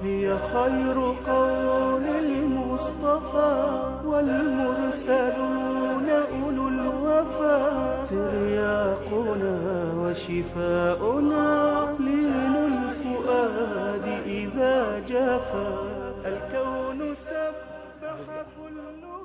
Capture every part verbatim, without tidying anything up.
هي خير قول المصطفى والمرسلون أولو الوفا ترياقنا وشفاؤنا لين الفؤاد إذا جفا الكون سبح كله.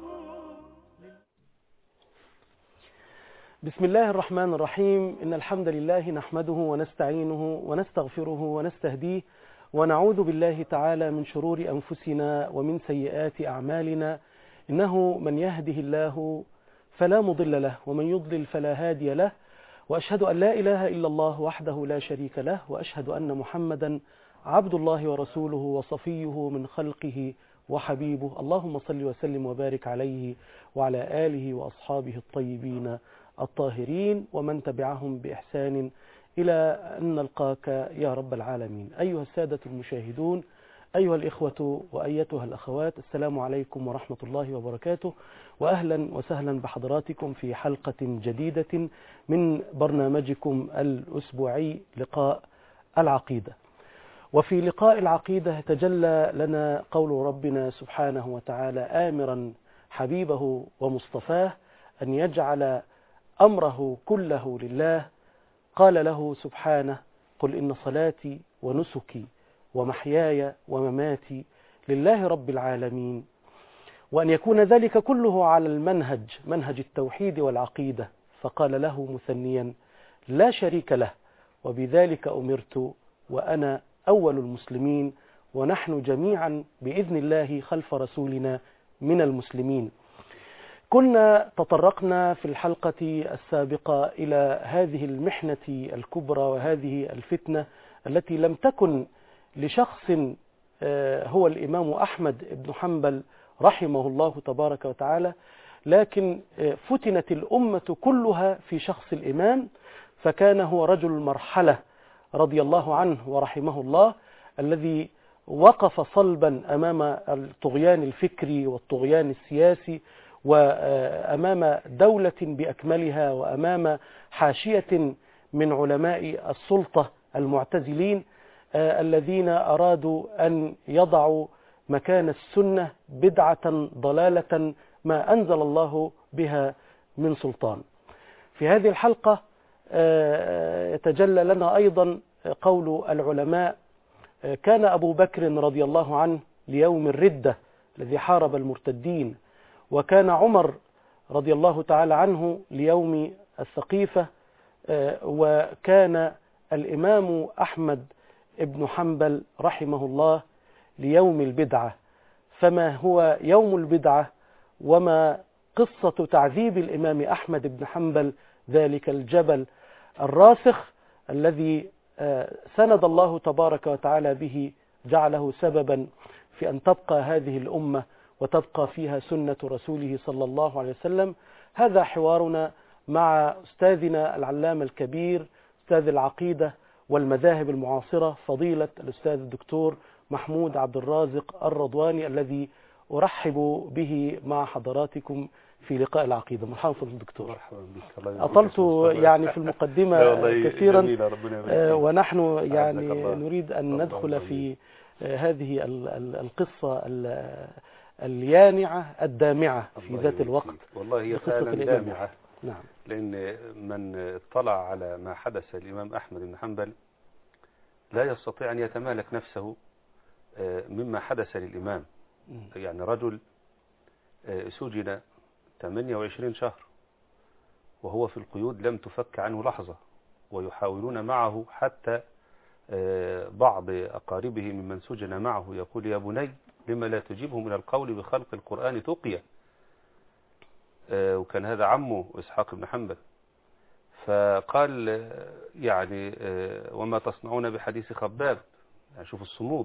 بسم الله الرحمن الرحيم. إن الحمد لله نحمده ونستعينه ونستغفره ونستهديه ونعوذ بالله تعالى من شرور أنفسنا ومن سيئات أعمالنا. إنه من يهده الله فلا مضل له ومن يضلل فلا هادي له، وأشهد أن لا إله إلا الله وحده لا شريك له، وأشهد أن محمدا عبد الله ورسوله وصفيه من خلقه وحبيبه. اللهم صل وسلم وبارك عليه وعلى آله وأصحابه الطيبين الطاهرين ومن تبعهم بإحسان إلى أن نلقاك يا رب العالمين. أيها السادة المشاهدون، أيها الإخوة وأيتها الأخوات، السلام عليكم ورحمة الله وبركاته، وأهلا وسهلا بحضراتكم في حلقة جديدة من برنامجكم الأسبوعي لقاء العقيدة. وفي لقاء العقيدة تجلى لنا قول ربنا سبحانه وتعالى آمرا حبيبه ومصطفاه أن يجعل أمره كله لله. قال له سبحانه: قل إن صلاتي ونسكي ومحياي ومماتي لله رب العالمين، وأن يكون ذلك كله على المنهج منهج التوحيد والعقيدة. فقال له مثنيا: لا شريك له، وبذلك أمرت وأنا أول المسلمين، ونحن جميعا بإذن الله خلف رسولنا من المسلمين. كنا تطرقنا في الحلقة السابقة إلى هذه المحنة الكبرى وهذه الفتنة التي لم تكن لشخص هو الإمام أحمد بن حنبل رحمه الله تبارك وتعالى، لكن فتنت الأمة كلها في شخص الإمام، فكان هو رجل المرحلة رضي الله عنه ورحمه الله، الذي وقف صلبا أمام الطغيان الفكري والطغيان السياسي، وأمام دولة بأكملها، وأمام حاشية من علماء السلطة المعتزلين الذين أرادوا أن يضعوا مكان السنة بدعة ضلالة ما أنزل الله بها من سلطان. في هذه الحلقة يتجلى لنا أيضا قول العلماء: كان أبو بكر رضي الله عنه ليوم الردة الذي حارب المرتدين، وكان عمر رضي الله تعالى عنه ليوم السقيفة، وكان الإمام أحمد بن حنبل رحمه الله ليوم البدعة. فما هو يوم البدعة وما قصة تعذيب الإمام أحمد بن حنبل، ذلك الجبل الراسخ الذي سند الله تبارك وتعالى به، جعله سببا في أن تبقى هذه الأمة وتبقى فيها سنة رسوله صلى الله عليه وسلم. هذا حوارنا مع أستاذنا العلامة الكبير، أستاذ العقيدة والمذاهب المعاصرة، فضيلة الأستاذ الدكتور محمود عبد الرازق الرضواني، الذي أرحب به مع حضراتكم في لقاء العقيدة. مرحبا فضل الدكتور. أطلت يعني في المقدمة كثيرا، ونحن يعني نريد أن ندخل في هذه القصة اليانعة الدامعة في ذات الوقت. والله هي فعلا دامعة. نعم. لأن من اطلع على ما حدث الإمام أحمد بن حنبل لا يستطيع أن يتمالك نفسه مما حدث للإمام. يعني رجل سجن ثمانية وعشرين شهر وهو في القيود، لم تفك عنه لحظة، ويحاولون معه حتى بعض أقاربه ممن سجن معه يقول: يا بني لما لا تجيبه من القول بخلق القرآن تقيا. وكان هذا عمه إسحاق بن حنبل. فقال يعني وما تصنعون بحديث خباب، يعني شوف الصمود.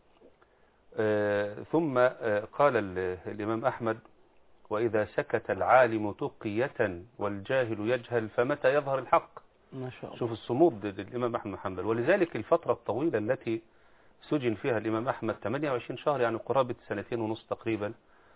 ثم قال الإمام أحمد: وإذا سكت العالم تقية والجاهل يجهل فمتى يظهر الحق. ما شاء الله. شوف الصمود للإمام أحمد بن حنبل. ولذلك الفترة الطويلة التي سجن فيها الإمام أحمد ثمانية وعشرين شهر، يعني قرابة سنتين ونص تقريبا،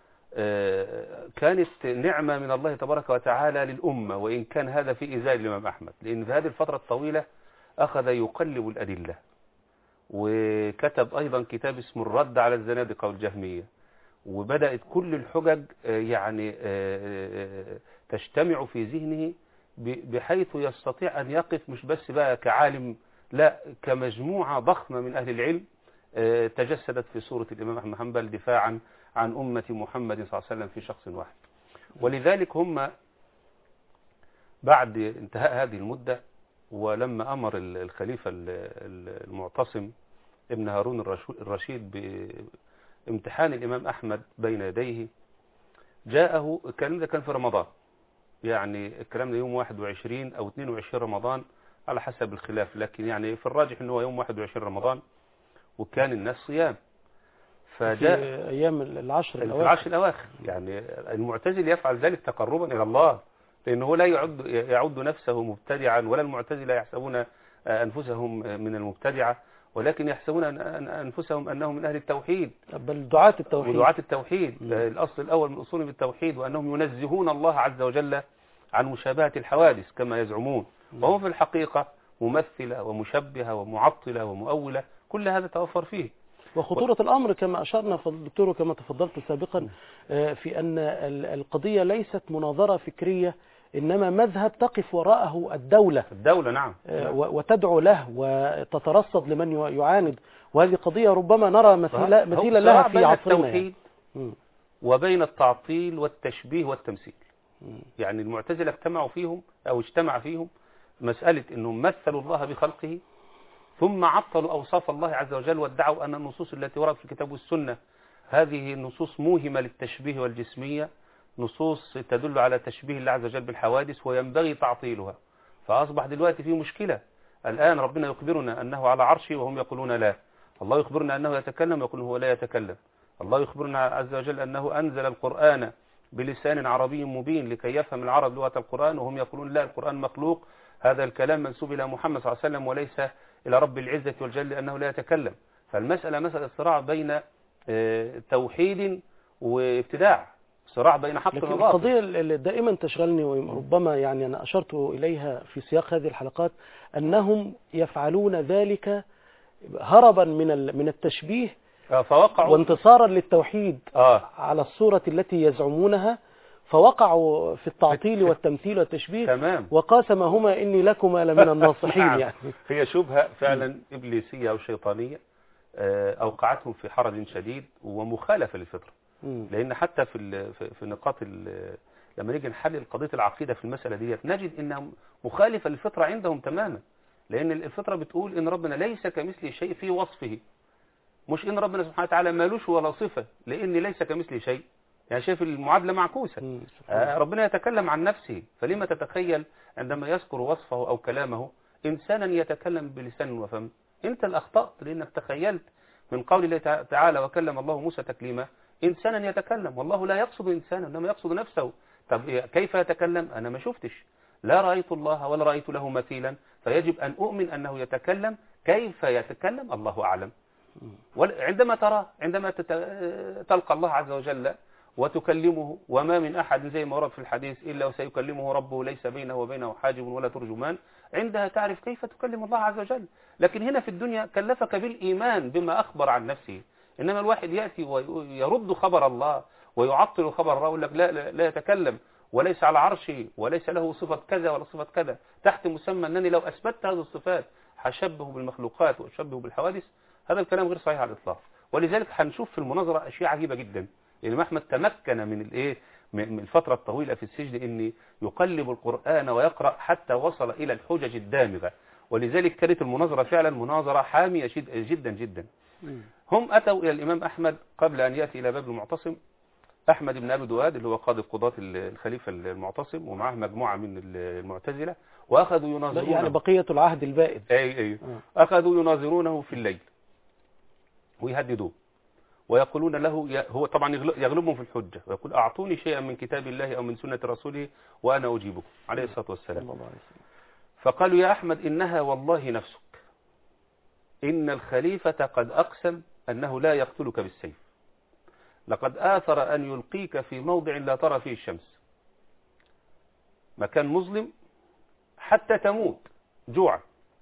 كانت نعمة من الله تبارك وتعالى للأمة، وإن كان هذا في إزاء الإمام أحمد، لأن في هذه الفترة الطويلة أخذ يقلب الأدلة وكتب أيضا كتاب اسمه الرد على الزنادقة والجهمية، وبدأت كل الحجج يعني تجتمع في ذهنه بحيث يستطيع أن يقف مش بس بقى كعالم، لا كمجموعة ضخمة من أهل العلم تجسدت في صورة الإمام أحمد بن حنبل دفاعا عن أمة محمد صلى الله عليه وسلم في شخص واحد. ولذلك هم بعد انتهاء هذه المدة، ولما أمر الخليفة المعتصم ابن هارون الرشيد بامتحان الإمام أحمد بين يديه، جاءه الكلام ده كان في رمضان، يعني الكلام ده يوم واحد وعشرين أو اثنين وعشرين رمضان على حسب الخلاف، لكن يعني في الراجح أنه يوم واحد وعشرين رمضان، وكان الناس صيام. فجاء في أيام العشر الأواخر, العشر الأواخر يعني المعتزل يفعل ذلك تقربا إلى الله، لأنه لا يعد, يعد نفسه مبتدعا، ولا المعتزلة يحسبون أنفسهم من المبتدعة، ولكن يحسبون أنفسهم أنهم من أهل التوحيد، بل دعاة التوحيد ودعاة التوحيد. الأصل الأول من أصولهم التوحيد، وأنهم ينزهون الله عز وجل عن مشابهة الحوادث كما يزعمون، وهو في الحقيقة ممثلة ومشبهة ومعطلة ومؤولة، كل هذا توفر فيه. وخطورة الأمر كما أشرنا دكتور كما تفضلت سابقا في أن القضية ليست مناظرة فكرية، إنما مذهب تقف وراءه الدولة الدولة نعم وتدعو له وتترصد لمن يعاند، وهذه قضية ربما نرى مثيلا مثيلا لها في عصرنا يعني. وبين التعطيل والتشبيه والتمثيل. يعني المعتزلة اجتمعوا فيهم أو اجتمع فيهم مسألة أنهم مثلوا الله بخلقه، ثم عطلوا أوصاف الله عز وجل، وادعوا أن النصوص التي وردت في الكتاب والسنة هذه نصوص موهمة للتشبيه والجسمية، نصوص تدل على تشبيه الله عز وجل بالحوادث، وينبغي تعطيلها. فأصبح دلوقتي في مشكلة. الآن ربنا يخبرنا أنه على عرشه وهم يقولون لا، الله يخبرنا أنه يتكلم ويقول هو لا يتكلم، الله يخبرنا عز وجل أنه أنزل القرآن بلسان عربي مبين لكي يفهم العرب لغة القرآن، وهم يقولون لا القرآن مخلوق، هذا الكلام منسوب إلى محمد صلى الله عليه وسلم وليس إلى رب العزة والجل لأنه لا يتكلم. فالمسألة مسألة صراع بين توحيد وابتداع، صراع بين حق وباطل. لكن القضية اللي دائما تشغلني وربما يعني أنا أشرت إليها في سياق هذه الحلقات، أنهم يفعلون ذلك هربا من من التشبيه فوقعوا وانتصارا للتوحيد آه. على الصورة التي يزعمونها، فوقعوا في التعطيل والتمثيل والتشبيه. تمام. وقاسمهما إني لكما لمن الناصحين. نعم. يعني هي شبهة فعلا إبليسية أو شيطانية أوقعتهم في حرج شديد ومخالفة للفطرة. لأن حتى في في نقاط لما نيجي نحلل قضية العقيدة في المسألة دي نجد إنها مخالفة للفطرة عندهم تماما، لأن الفطرة بتقول إن ربنا ليس كمثله شيء في وصفه، مش إن ربنا سبحانه وتعالى مالوش ولا صفة، لأن ليس كمثله شيء. يعني شايف المعادلة معكوسة. آه ربنا يتكلم عن نفسه، فلما تتخيل عندما يذكر وصفه أو كلامه إنسانا يتكلم بلسان وفم؟ أنت الأخطأت، لأنك تخيلت من قول الله تعالى وكلم الله موسى تكليما إنسانا يتكلم، والله لا يقصد إنسانا إنما يقصد نفسه. طب كيف يتكلم؟ أنا ما شفتش، لا رأيت الله ولا رأيت له مثيلا، فيجب أن أؤمن أنه يتكلم. كيف يتكلم؟ الله أعلم. عندما ترى عندما تلقى الله عز وجل وتكلمه، وما من أحد زي ما ورد في الحديث إلا وسيكلمه ربه ليس بينه وبينه حاجب ولا ترجمان، عندها تعرف كيف تكلم الله عز وجل. لكن هنا في الدنيا كلفك بالإيمان بما أخبر عن نفسه، إنما الواحد يأتي ويرد خبر الله ويعطل خبر الله ويقول لك لا, لا, لا يتكلم وليس على عرشه وليس له صفة كذا ولا صفة كذا، تحت مسمى أنني لو أثبتت هذه الصفات هشبه بالمخلوقات وأشبه بالحوادث. هذا الكلام غير صحيح على الإطلاق. ولذلك هنشوف في المناظرة أشياء عجيبة جدا. الإمام أحمد تمكن من الإيه من الفترة الطويلة في السجن إن يقلب القرآن ويقرأ حتى وصل إلى الحجج الدامغة، ولذلك كانت المناظرة فعلا مناظرة حامية جدا جدا. هم أتوا إلى الإمام أحمد قبل أن يأتي إلى باب المعتصم، أحمد بن أبي دواد اللي هو قاضي قضاة الخليفة المعتصم، ومعه مجموعة من المعتزلة، وأخذوا يناظرونه يعني بقية العهد البائد. أي أي آه. أخذوا يناظرونه في الليل ويهددوه ويقولون له، هو طبعا يغلبهم في الحجة ويقول أعطوني شيئا من كتاب الله أو من سنة رسوله وأنا أجيبه عليه الصلاة والسلام. فقالوا يا أحمد إنها والله نفسك، إن الخليفة قد أقسم أنه لا يقتلك بالسيف، لقد آثر أن يلقيك في موضع لا ترى فيه الشمس، مكان مظلم حتى تموت جوعا،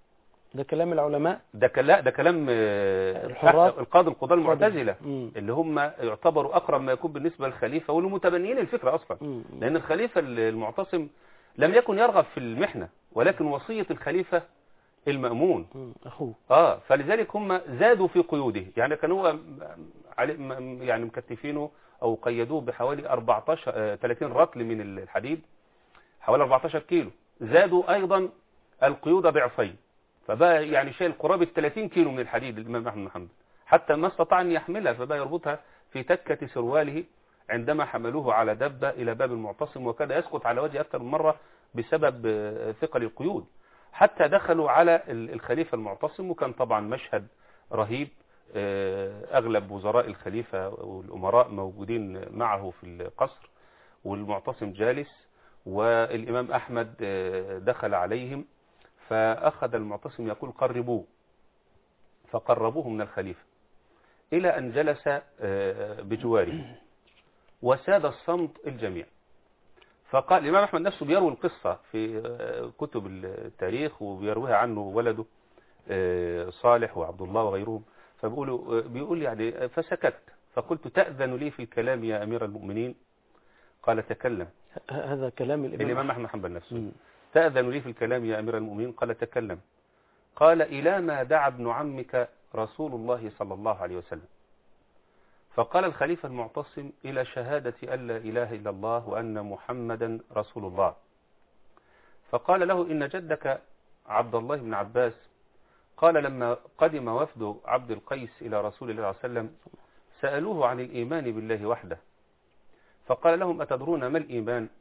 ده كلام العلماء؟ ده كلا ده كلام الحراس القاضي القضاة المعتزلة اللي هم يعتبروا أقرب ما يكون بالنسبة للخليفة والمتبنيين الفكرة أصلا. مم. لأن الخليفة المعتصم لم يكن يرغب في المحنة، ولكن وصية الخليفة المأمون أخوه. آه فلذلك هم زادوا في قيوده، يعني كانوا يعني مكتفينه أو قيدوه بحوالي أربعتاشر ثلاثين رطل من الحديد، حوالي أربعتاشر كيلو. زادوا أيضا القيود ضعفين، فبقى يعني شايل قرابة ثلاثين كيلو من الحديد الإمام أحمد بن حنبل، حتى ما استطاع أن يحملها، فبقى يربطها في تكة سرواله عندما حملوه على دبة إلى باب المعتصم، وكاد يسقط على وجهه أكثر من مرة بسبب ثقل القيود، حتى دخلوا على الخليفة المعتصم. وكان طبعا مشهد رهيب، أغلب وزراء الخليفة والأمراء موجودين معه في القصر، والمعتصم جالس، والإمام أحمد دخل عليهم، فأخذ المعتصم يقول قربوه، فقربوه من الخليفة إلى أن جلس بجواره وساد الصمت الجميع. فقال الإمام أحمد نفسه بيروي القصة في كتب التاريخ، وبيرويها عنه ولده صالح وعبد الله وغيرهم، فبيقولوا بيقول يعني فسكت، فقلت تأذن لي في الكلام يا أمير المؤمنين؟ قال تكلم. هذا كلام الإمام, الإمام أحمد حنبل نفسه. م. تأذن لي في الكلام يا أمير المؤمنين؟ قال تكلم. قال إلى ما دعا ابن عمك رسول الله صلى الله عليه وسلم؟ فقال الخليفة المعتصم إلى شهادة أن لا إله إلا الله وأن محمدا رسول الله. فقال له إن جدك عبد الله بن عباس قال لما قدم وفد عبد القيس إلى رسول الله صلى الله عليه وسلم سألوه عن الإيمان بالله وحده، فقال لهم أتدرون ما الإيمان؟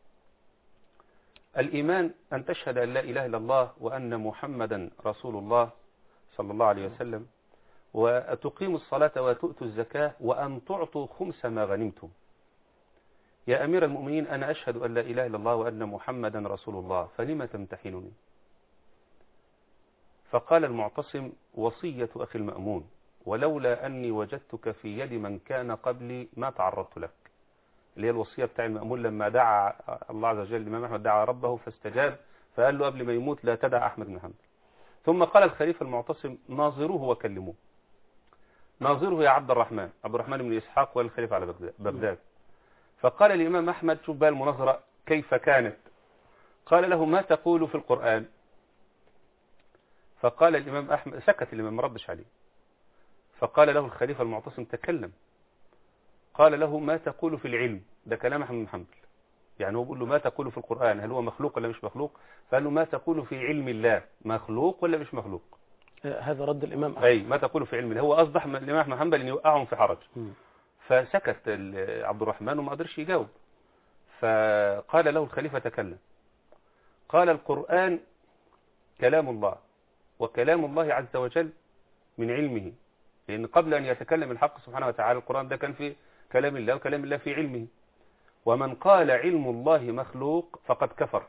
الإيمان أن تشهد أن لا إله إلا الله وأن محمدا رسول الله صلى الله عليه وسلم، وتقيموا الصلاة وتؤتوا الزكاة، وأن تعطوا خمس ما غنمتم. يا أمير المؤمنين أنا أشهد أن لا إله إلا الله وأن محمدا رسول الله، فلما تمتحنني؟ فقال المعتصم وصية أخي المأمون، ولولا أني وجدتك في يد من كان قبلي ما تعرضت لك. اللي هي الوصية بتاع المأمون لما دعا الله عز وجل الإمام أحمد، دعا ربه فاستجاب، فقال له قبل ما يموت لا تدع أحمد بن حنبل. ثم قال الخليفة المعتصم ناظروه وكلموه. ناظره يا عبد الرحمن عبد الرحمن بن إسحاق والخليفة على بغداد. فقال الإمام أحمد شوف بقى المناظرة كيف كانت، قال له ما تقول في القرآن؟ فقال الإمام أحمد سكت، الإمام ما ردش عليه. فقال له الخليفة المعتصم تكلم. قال له ما تقول في العلم؟ ده كلام أحمد بن حنبل، يعني هو بيقول له ما تقول في القرآن، هل هو مخلوق ولا مش مخلوق؟ فقال له ما تقول في علم الله، مخلوق ولا مش مخلوق؟ هذا رد الإمام أحمد. أي ما تقول في علم الله، هو أصبح الإمام أحمد بن حنبل أن يوقعهم في حرج. م. فسكت عبد الرحمن وما قدرش يجاوب. فقال له الخليفة تكلم. قال القرآن كلام الله، وكلام الله عز وجل من علمه، لأن قبل أن يتكلم الحق سبحانه وتعالى القرآن ده كان في كلام الله، وكلام الله في علمه. ومن قال علم الله مخلوق فقد كفر.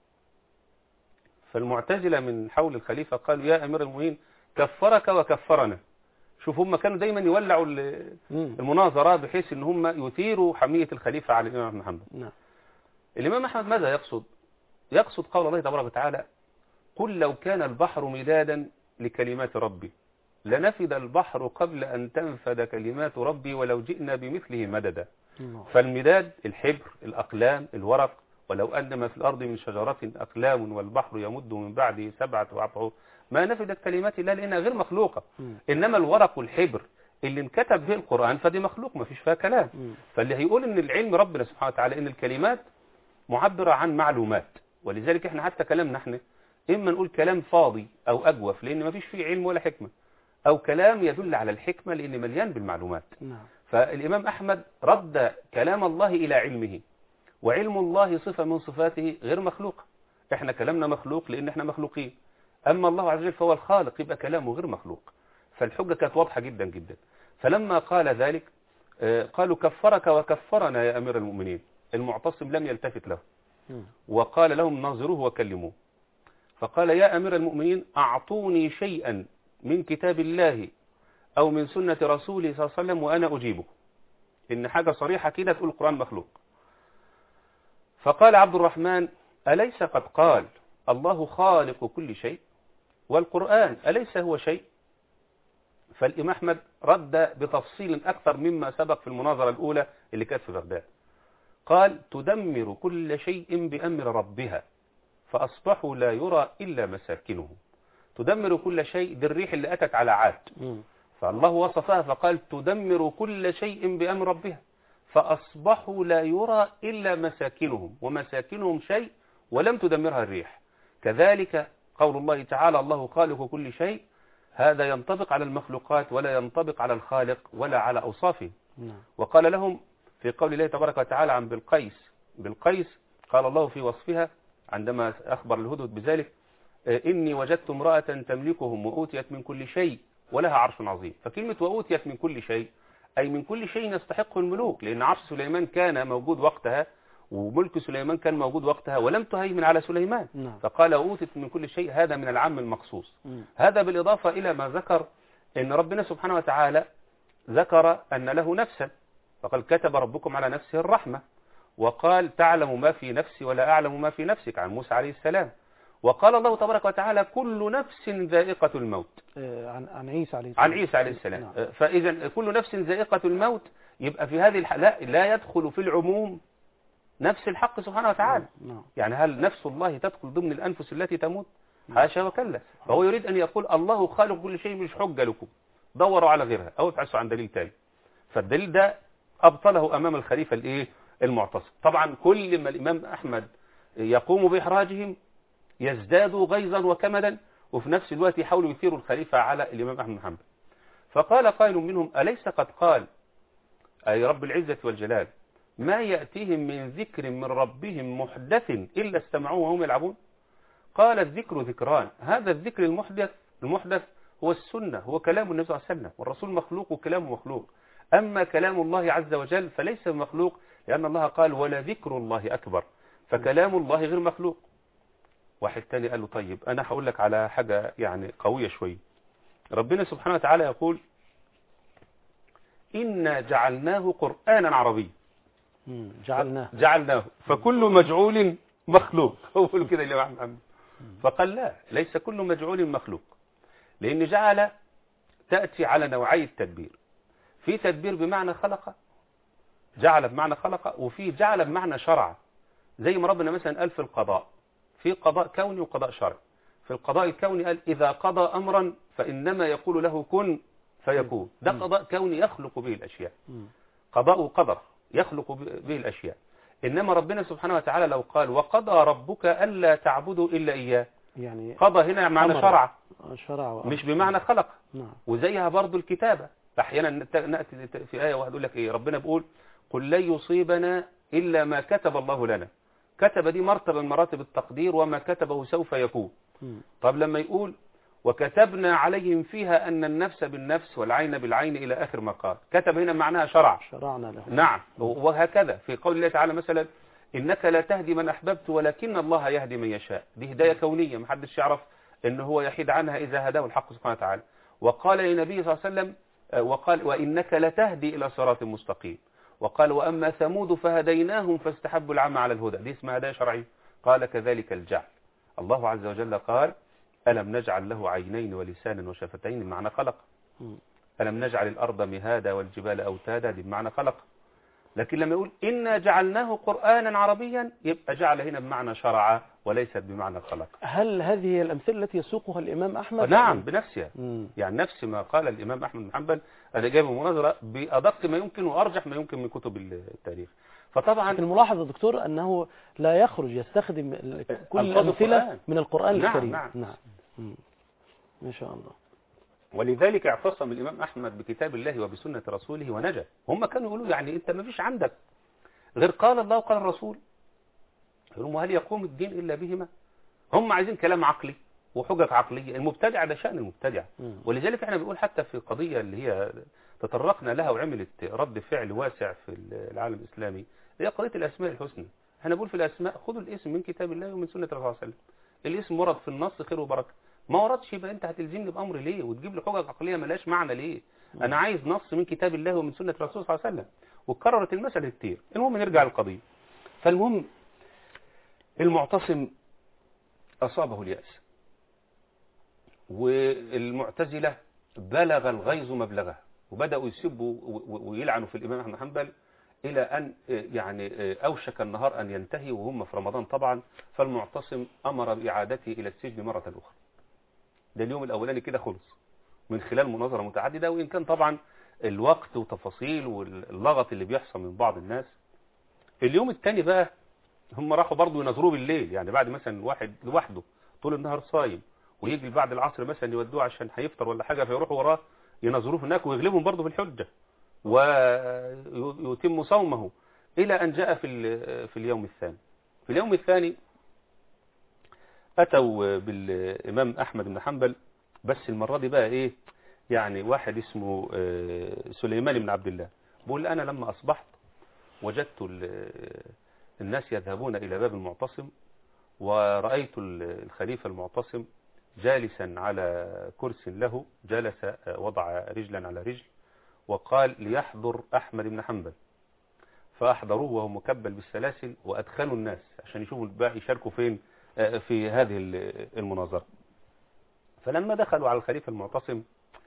فالمعتزلة من حول الخليفة قالوا يا أمير المؤمنين كفرك وكفرنا. شوف هم كانوا دايما يولعوا المناظرة بحيث ان هم يثيروا حمية الخليفة على الإمام أحمد بن حنبل. نعم. الإمام أحمد ماذا يقصد؟ يقصد قول الله تبارك وتعالى قل لو كان البحر مدادا لكلمات ربي لنفد البحر قبل أن تنفد كلمات ربي ولو جئنا بمثله مددا. الله. فالمداد الحبر، الأقلام، الورق، ولو أن ما في الأرض من شجرة أقلام والبحر يمد من بعده سبعة أبحر ما نفدت كلمات الله لأنها غير مخلوقة. م. إنما الورق والحبر اللي انكتب به القرآن فدي مخلوق ما فيش فيها كلام. م. فاللي هيقول إن العلم ربنا سبحانه وتعالى إن الكلمات معبرة عن معلومات، ولذلك إحنا حتى كلامنا إحنا إما نقول كلام فاضي أو أجوف لأن ما فيش فيه علم ولا حكمة، أو كلام يدل على الحكمة لأن مليان بالمعلومات. نعم. فالإمام أحمد رد كلام الله إلى علمه، وعلم الله صفة من صفاته غير مخلوقة. إحنا كلامنا مخلوق لأن إحنا مخلوقين، أما الله عز وجل فهو الخالق يبقى كلامه غير مخلوق. فالحجة كانت واضحة جدا جدا. فلما قال ذلك قالوا كفرك وكفرنا يا أمير المؤمنين. المعتصم لم يلتفت له وقال لهم ناظروه وكلموه. فقال يا أمير المؤمنين أعطوني شيئا من كتاب الله أو من سنة رسوله صلى الله عليه وسلم وأنا أجيبه. إن حاجة صريحة كده تقول القرآن مخلوق. فقال عبد الرحمن أليس قد قال الله خالق كل شيء؟ والقرآن أليس هو شيء؟ فالإمام أحمد رد بتفصيل أكثر مما سبق في المناظرة الأولى اللي كانت في بغداد. قال تدمر كل شيء بأمر ربها فأصبحوا لا يرى إلا مساكنهم. تدمر كل شيء، دي الريح اللي أتت على عاد، فالله وصفها فقال تدمر كل شيء بأمر ربها فأصبحوا لا يرى إلا مساكنهم، ومساكنهم شيء ولم تدمرها الريح. كذلك قول الله تعالى الله خالق كل شيء، هذا ينطبق على المخلوقات ولا ينطبق على الخالق ولا على أوصافه. وقال لهم في قول الله تبارك وتعالى عن بالقيس، بالقيس قال الله في وصفها عندما أخبر الهدهد بذلك إني وجدت امرأة تملكهم وأوتيت من كل شيء ولها عرش عظيم. فكلمة وأوتيت من كل شيء أي من كل شيء يستحق الملوك، لأن عرش سليمان كان موجود وقتها وملك سليمان كان موجود وقتها ولم تهيمن على سليمان. نعم. فقال أوتيت من كل شيء، هذا من العام المخصوص. م. هذا بالإضافة إلى ما ذكر أن ربنا سبحانه وتعالى ذكر أن له نفسا، فقال كتب ربكم على نفسه الرحمة، وقال تعلم ما في نفسي ولا أعلم ما في نفسك عن موسى عليه السلام. وقال الله تبارك وتعالى كل نفس ذائقة الموت عن عن عيسى عليه السلام. عن عيسى عليه السلام. نعم. فإذا كل نفس ذائقة الموت، يبقى في هذه الحالة لا, لا يدخل في العموم نفس الحق سبحانه وتعالى. نعم. يعني هل نفس الله تدخل ضمن الأنفس التي تموت؟ حاشا وكلا. فهو يريد أن يقول الله خالق كل شيء مش حجة لكم، دوروا على غيرها أو ابحثوا عن دليل تاني. فالدليل ده أبطله أمام الخليفة الإيه المعتصم. طبعا كل ما الإمام أحمد يقوم بإحراجهم يزدادوا غيظا وكمدا، وفي نفس الوقت يحاولوا يثيروا الخليفة على الإمام أحمد بن حنبل. فقال قائل منهم أليس قد قال أي رب العزة والجلال ما يأتيهم من ذكر من ربهم محدث إلا استمعوه وهم يلعبون؟ قال الذكر ذكران، هذا الذكر المحدث المحدث هو السنة، هو كلام النبي صلى الله عليه وسلم، والرسول مخلوق وكلامه مخلوق. أما كلام الله عز وجل فليس مخلوق، لأن الله قال ولا ذكر الله أكبر، فكلام الله غير مخلوق. واحد تاني قال له طيب أنا هقول لك على حاجة يعني قوية شوية. ربنا سبحانه وتعالى يقول إنا جعلناه قرآنا عربيا. جعلناه جعلناه فكل مجعول مخلوق. هو يقول كده اللي محمد. فقال لا، ليس كل مجعول مخلوق، لأن جعل تأتي على نوعي التدبير. في تدبير بمعنى خلق، جعل بمعنى خلق، وفي جعل بمعنى شرع. زي ما ربنا مثلا قال في القضاء، في قضاء كوني وقضاء شرعي. في القضاء الكوني قال إذا قضى أمرا فإنما يقول له كن فيكون. ده قضاء كوني يخلق به الأشياء، قضاء وقدر يخلق به الأشياء. إنما ربنا سبحانه وتعالى لو قال وقضى ربك ألا تعبدوا إلا إياه، يعني قضى هنا معنى شرع، شرع مش بمعنى خلق. نعم. وزيها برضو الكتابة. أحيانا نأتي في آية واحد يقول لك إيه، ربنا بيقول قل لن يصيبنا إلا ما كتب الله لنا. كتب دي مرتبة من مراتب التقدير، وما كتبه سوف يكون. م. طب لما يقول وكتبنا عليهم فيها أن النفس بالنفس والعين بالعين إلى آخر ما قال، كتب هنا معناها شرع، شرعنا له. نعم. وهكذا في قول الله تعالى مثلا إنك لا تهدي من أحببت ولكن الله يهدي من يشاء. دي هداية كونية محدش يعرف إن هو يحيد عنها إذا هداه الحق سبحانه وتعالى. وقال للنبي صلى الله عليه وسلم وقال وإنك لتهدي إلى صراط مستقيم. وقال وأما ثمود فهديناهم فاستحبوا العمى على الهدى. دي اسمها هداية شرعية. قال كذلك الجعل. الله عز وجل قال ألم نجعل له عينين ولسانا وشفتين بمعنى خلق. ألم نجعل الأرض مهادا والجبال أوتادا دي بمعنى خلق. لكن لما يقول إنا جعلناه قرآنا عربيا يبقى جعل هنا بمعنى شرع وليست بمعنى خلق. هل هذه الأمثلة التي يسوقها الإمام أحمد؟ نعم بنفسها. مم. يعني نفس ما قال الإمام أحمد بن حنبل. أنا جايب مناظرة بأدق ما يمكن وأرجح ما يمكن من كتب التاريخ. فطبعا الملاحظ يا دكتور أنه لا يخرج يستخدم كل الأمثلة من القرآن نعم الكريم. نعم نعم. مم. ما شاء الله. ولذلك اعتصم الإمام أحمد بكتاب الله وبسنة رسوله ونجا. هم كانوا يقولوا يعني أنت ما فيش عندك غير قال الله وقال الرسول، يقولوا هل يقوم الدين إلا بهما؟ هم عايزين كلام عقلي وحجج عقلية. المبتدع ده شأن المبتدع. ولذلك احنا بنقول حتى في قضية اللي هي تطرقنا لها وعملت رد فعل واسع في العالم الإسلامي، هي قضية الأسماء الحسنى. احنا بنقول في الأسماء خذوا الاسم من كتاب الله ومن سنة الرسول صلى الله عليه وسلم. الاسم ورد في النص خير وبركة، ما وردش يبقى انت هتلزمني بأمر ليه وتجيب لي حجج عقلية ملاش معنى ليه؟ انا عايز نص من كتاب الله ومن سنة الرسول صلى الله عليه وسلم. وكررت المسألة كتير. المهم نرجع للقضية. فالمهم المعتصم أصابه اليأس والمعتزلة بلغ الغيظ مبلغه وبدأوا يسبوا ويلعنوا في الإمام أحمد بن حنبل إلى أن يعني أوشك النهار أن ينتهي وهم في رمضان طبعا. فالمعتصم أمر بإعادته إلى السجن مرة أخرى. ده اليوم الأولاني كده خلص من خلال مناظرة متعددة، وإن كان طبعا الوقت وتفاصيل واللغط اللي بيحصل من بعض الناس. اليوم الثاني بقى هم راحوا برضو ينظروه بالليل، يعني بعد مثلا واحد لوحده طول النهار صايم ويجي بعد العصر مثلا يودوه عشان هيفطر ولا حاجة، فيروحوا وراه ينظروه هناك ويغلبهم برضو في الحجة ويتم صومه، إلى أن جاء في في اليوم الثاني. في اليوم الثاني أتوا بالإمام أحمد بن حنبل، بس المرة دي بقى إيه، يعني واحد اسمه سليمان بن عبد الله بيقول أنا لما أصبحت وجدت الناس يذهبون إلى باب المعتصم، ورأيت الخليفة المعتصم جالسا على كرسي له، جلس وضع رجلا على رجل وقال ليحضر أحمد بن حنبل، فأحضروه وهو مكبل بالسلاسل وأدخلوا الناس عشان يشوفوا الباقي يشاركوا فين في هذه المناظرة. فلما دخلوا على الخليفة المعتصم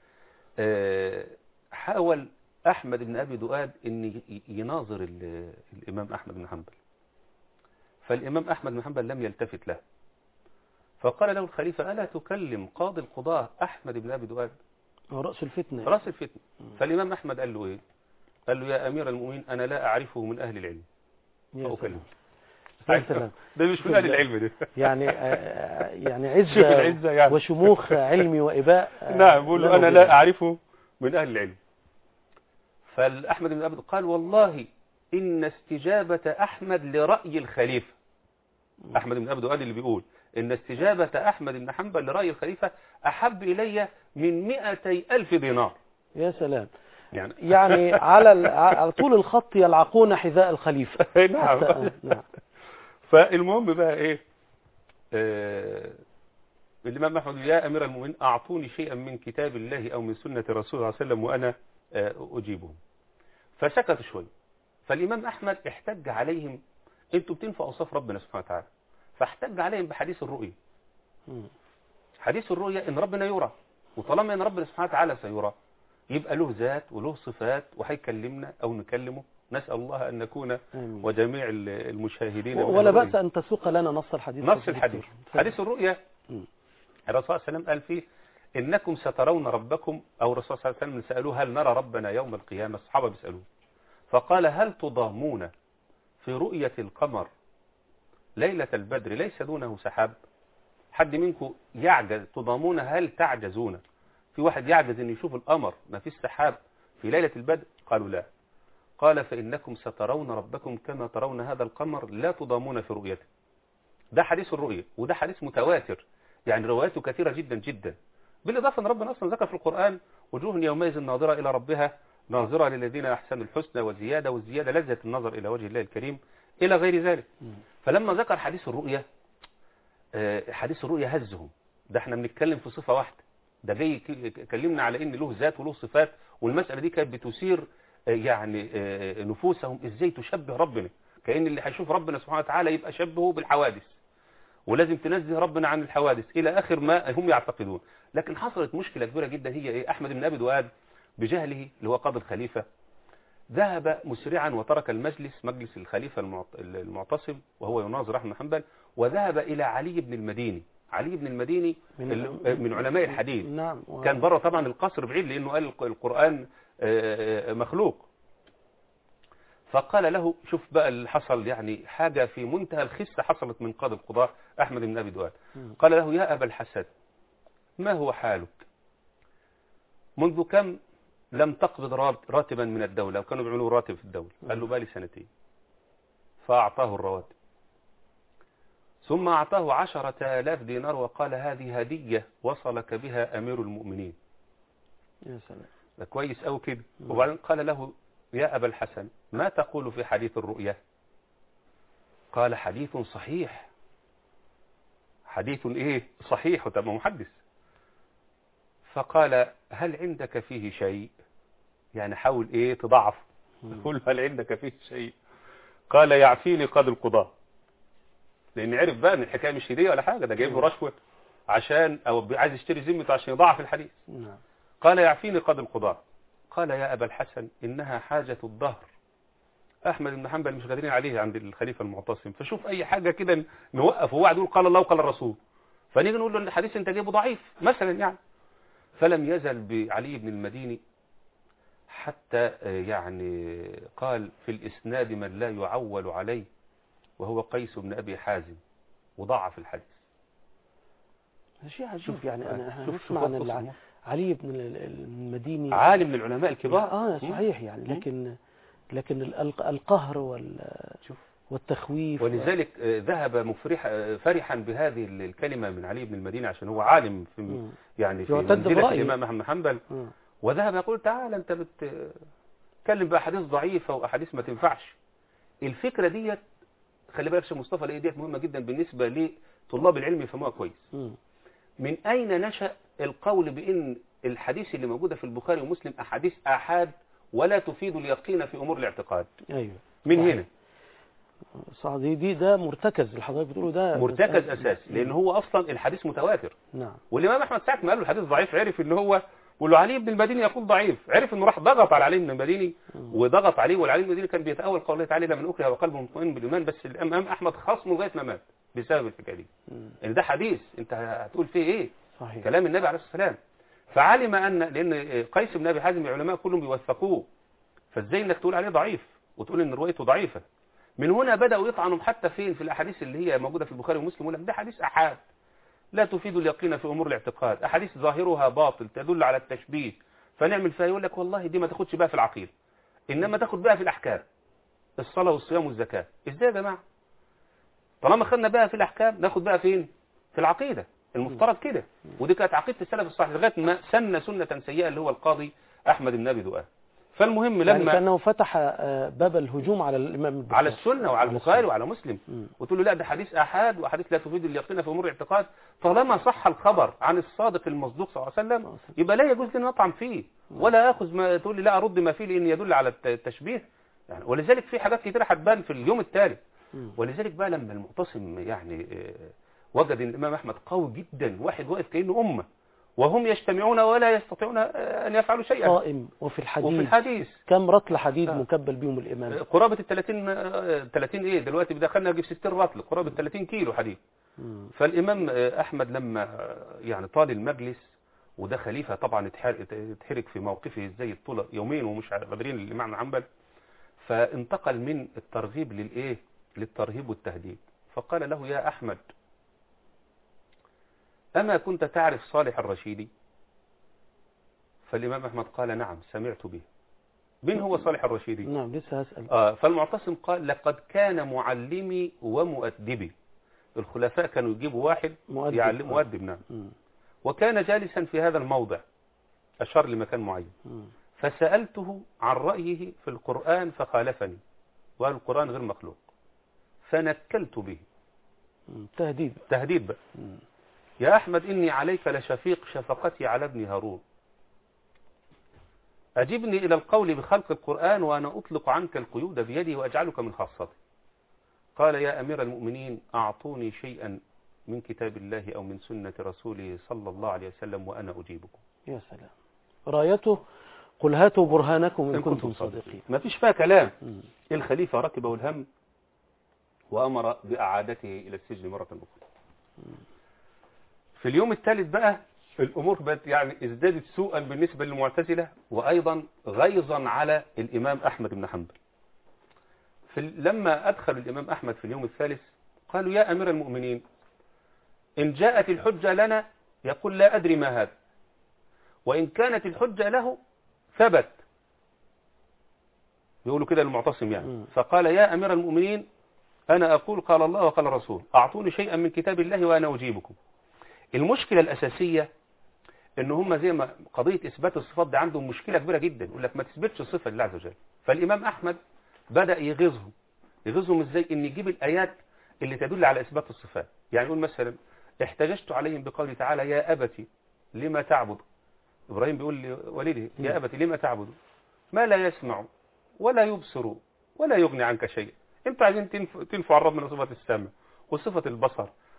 حاول أحمد بن أبي دؤاد أن يناظر الإمام أحمد بن حنبل، فالإمام أحمد بن حنبل لم يلتفت له، فقال له الخليفة ألا تكلم قاضي القضاة أحمد بن أبي دؤاد؟ رأس الفتنة رأس الفتنة. فالإمام أحمد قال له إيه؟ قال له يا أمير المؤمنين أنا لا أعرفه من أهل العلم فأكلمه. ده مش من أهل العلم ده يعني يعني عزة يعني. وشموخ علمي وإباء. نعم بقول له أنا لا أعرفه من أهل العلم. فالأحمد بن أبي قال والله إن استجابة أحمد لرأي الخليفة. أحمد بن أبي دؤاد اللي بيقول إن استجابة أحمد بن حنبل لرأي الخليفة أحب إلي من مئتي ألف دينار. يا سلام. يعني, يعني على على طول الخط يلعقون حذاء الخليفة. نعم. نعم. فالمهم بقى إيه، آه الإمام أحمد يا أمير المؤمنين أعطوني شيئا من كتاب الله أو من سنة الرسول صلى الله عليه وسلم وأنا آه أجيبهم. فسكت شوي. فالإمام أحمد احتج عليهم أنتوا بتنفوا أوصاف ربنا سبحانه وتعالى، فاحتج عليهم بحديث الرؤية. حديث الرؤية إن ربنا يرى، وطالما إن ربنا سبحانه وتعالى سيرى يبقى له ذات وله صفات وهيكلمنا أو نكلمه. نسأل الله أن نكون آمين. وجميع المشاهدين ولا بأس أن تسوق لنا نص الحديث. نص الحديث حديث الرؤية. الرسول صلى الله عليه وسلم قال فيه إنكم سترون ربكم، أو الرسول صلى الله عليه وسلم سألوه هل نرى ربنا يوم القيامة؟ الصحابة بيسألوه فقال هل تضامون في رؤية القمر ليلة البدر ليس دونه سحاب؟ حد منكم يعجز؟ تضامون هل تعجزون في واحد يعجز أن يشوف القمر ما فيش سحاب في ليلة البدر؟ قالوا لا. قال فإنكم سترون ربكم كما ترون هذا القمر لا تضامون في رؤيته. ده حديث الرؤية، وده حديث متواتر يعني رواياته كثيرة جدا جدا، بالإضافة أن ربنا أصلا ذكر في القرآن وجوه يومئذ ناظرة إلى ربها ناظرة للذين أحسنوا الحسنى والزيادة، والزيادة لذة النظر إلى وجه الله الكريم إلى غير ذلك. فلما ذكر حديث الرؤية، حديث الرؤية هزهم. ده احنا بنتكلم في صفة واحدة، ده جاي كلمنا على إن له ذات وله صفات، والمسألة دي كانت بتثير يعني نفوسهم ازاي تشبه ربنا، كأن اللي هيشوف ربنا سبحانه وتعالى يبقى شبهه بالحوادث، ولازم تنزه ربنا عن الحوادث إلى آخر ما هم يعتقدون. لكن حصلت مشكلة كبيرة جدا، هي إيه؟ أحمد بن أبي دؤاد بجهله اللي هو قاضي الخليفة ذهب مسرعا وترك المجلس، مجلس الخليفة المعتصم وهو يناظر أحمد بن حنبل، وذهب إلى علي بن المديني. علي بن المديني من, من علماء الحديث. نعم. كان بره طبعا القصر بعيد لأنه قال القرآن مخلوق. فقال له شوف بقى اللي حصل، يعني حاجة في منتهى الخسة حصلت من قاضي القضاء أحمد بن أبي دؤاد. قال له يا أبا الحسن ما هو حالك؟ منذ كم لم تقبض راتبا من الدولة؟ وكانوا بيعملوا راتب في الدولة. قال له بالي سنتين. فأعطاه الرواتب، ثم أعطاه عشرة آلاف دينار وقال هذه هدية وصلك بها أمير المؤمنين. يا سلام، ده كويس أو كده. وبعدين قال له يا أبا الحسن ما تقول في حديث الرؤية؟ قال حديث صحيح. حديث إيه صحيح؟ وتبقى محدث. فقال هل عندك فيه شيء؟ يعني حاول إيه تضعف، قل هل عندك فيه شيء؟ قال يعفيني قاضي القضاء، لأن عرف بقى أن الحكاية مش هدية ولا حاجة، ده جايب له رشوة عشان أو عايز يشتري ذمته عشان يضاعف الحديث. نعم. قال يعفيني قاضي القضاء. قال يا أبا الحسن إنها حاجة الدهر. أحمد بن حنبل مش قادرين عليه عند الخليفة المعتصم، فشوف أي حاجة كده نوقف. هو قاعد يقول قال الله وقال الرسول، فنيجي نقول له الحديث أنت جايبه ضعيف مثلا يعني. فلم يزل بعلي بن المديني حتى يعني قال في الإسناد من لا يعول عليه وهو قيس بن أبي حازم، وضعف الحديث. شيء عجيب يعني. أنا نسمع عن علي بن المديني عالم من العلماء الكبار. آه صحيح يعني، لكن لكن القهر وال والتخويف، ولذلك ذهب مفرح فرحا بهذه الكلمة من علي بن المديني عشان هو عالم في م. يعني في منزلة الإمام أحمد بن حنبل، وذهب يقول تعال أنت بتتكلم بأحاديث ضعيفة وأحاديث ما تنفعش. الفكرة ديت خلي بالك يا مصطفى، ليه ديت مهمة جدا بالنسبة لطلاب العلم يفهموها كويس. م. من أين نشأ القول بأن الحديث اللي موجودة في البخاري ومسلم أحاديث آحاد ولا تفيد اليقين في أمور الاعتقاد؟ أيوة. من صحيح. هنا صح، دي دي ده مرتكز اللي حضرتك بتقوله، ده مرتكز أساسي، لأن هو أصلا الحديث متواتر. نعم. والإمام أحمد ساعة ما قال له الحديث ضعيف عرف إن هو بيقول له علي بن المديني يقول ضعيف، عرف إنه راح ضغط على علي بن المديني وضغط عليه. والعلي بن المديني كان بيتأول قوله تعالى لمن أكره وقلبه مطمئن بالإيمان، بس الإمام أحمد خصمه لغاية ما مات بسبب الحكاية دي. إن ده حديث أنت هتقول فيه إيه؟ صحيح. كلام النبي عليه الصلاة والسلام. فعلم أن لأن قيس بن أبي حازم العلماء كلهم بيوثقوه، فإزاي إنك تقول عليه ضعيف وتقول إن روايته ضعيفة؟ من هنا بدأوا يطعنوا حتى فين في الأحاديث اللي هي موجودة في البخاري ومسلم، يقول لك ده حديث أحاد لا تفيد اليقين في أمور الاعتقاد، أحاديث ظاهرها باطل تدل على التشبيه، فنعمل فيها. يقول لك والله دي ما تاخدش بقى في العقيدة، إنما تاخد بقى في الأحكام، الصلاة والصيام والزكاة. إزاي يا جماعة؟ طالما خدنا بقى في الأحكام ناخد بقى فين؟ في العقيدة. المفترض كده، ودي كانت عقيدة السلف الصالح لغاية ما سن سنة سيئة اللي هو القاضي أحمد بن أبي دؤاد. فالمهم لما يعني كأنه فتح باب الهجوم على الإمام البخاري، على السنة وعلى البخاري وعلى مسلم، وتقول له لا ده حديث آحاد وحديث لا تفيد اليقين في أمور الاعتقاد. طالما صح الخبر عن الصادق المصدوق صلى الله عليه وسلم يبقى لا يجوز لنا نطعن فيه ولا أخذ ما تقول لي لا أرد ما فيه لأن يدل على التشبيه يعني. ولذلك في حاجات كتيرة هتبان في اليوم التالي. ولذلك بقى لما المعتصم يعني وجد ان الإمام أحمد قوي جدا، واحد واقف كأنه أمة وهم يجتمعون ولا يستطيعون أن يفعلوا شيئا، قائم وفي الحديث وفي الحديث كم رطل حديد آه. مكبل بهم الإمام، قرابة الثلاثين ثلاثين إيه دلوقتي بدخلنا نجيب ستين رطل، قرابة ثلاثين كيلو حديد. مم. فالإمام أحمد لما يعني طال المجلس، وده خليفة طبعا اتحرك في موقفه ازاي طول يومين ومش قادرين الإمام عنبل، فانتقل من الترغيب للإيه للترهيب والتهديد. فقال له يا أحمد أما كنت تعرف صالح الرشيدي؟ فالإمام أحمد قال نعم سمعت به. من هو صالح الرشيدي؟ نعم لسه هسأل. آه فالمعتصم قال لقد كان معلمي ومؤدبي. الخلفاء كانوا يجيبوا واحد مؤدب. يعلم مؤدب نعم م. وكان جالسا في هذا الموضع، أشار لمكان معين، م. فسألته عن رأيه في القرآن فخالفني وقال القرآن غير مخلوق، فنكلت به. م. تهديد تهديد بقى. م. يا أحمد إني عليك لشفيق شفقتي على ابن هارون، أجبني إلى القول بخلق القرآن وأنا أطلق عنك القيود بيدي وأجعلك من خاصتي. قال يا أمير المؤمنين أعطوني شيئا من كتاب الله أو من سنة رسوله صلى الله عليه وسلم وأنا أجيبكم. يا سلام، رايته قل هاتوا برهانكم إن كنتم صادقين. ما فيش فيها كلام. م. الخليفة ركبه الهم وأمر بأعادته إلى السجن مرة أخرى. م. في اليوم الثالث بقى الأمور بقت يعني ازدادت سوءا بالنسبة للمعتزلة وأيضا غيظا على الإمام أحمد بن حنبل. لما أدخل الإمام أحمد في اليوم الثالث قالوا يا أمير المؤمنين إن جاءت الحجة لنا يقول لا أدري ما هذا، وإن كانت الحجة له ثبت. يقولوا كده المعتصم يعني. فقال يا أمير المؤمنين أنا أقول قال الله وقال الرسول أعطوني شيئا من كتاب الله وأنا أجيبكم. المشكلة الأساسية إن هم زي ما قضية إثبات الصفات دي عندهم مشكلة كبيرة جدا، يقول لك ما تثبتش الصفة لله عز وجل. فالإمام أحمد بدأ يغيظهم. يغيظهم إزاي؟ إن يجيب الآيات اللي تدل على إثبات الصفات. يعني يقول مثلا احتججت عليهم بقوله تعالى يا أبتي لما تعبد. إبراهيم بيقول لولده يا أبتي لما تعبد ما لا يسمع ولا يبصر ولا يغني عنك شيء. انتوا عايزين تنفوا عن ربنا صفة السمع وصفة البصر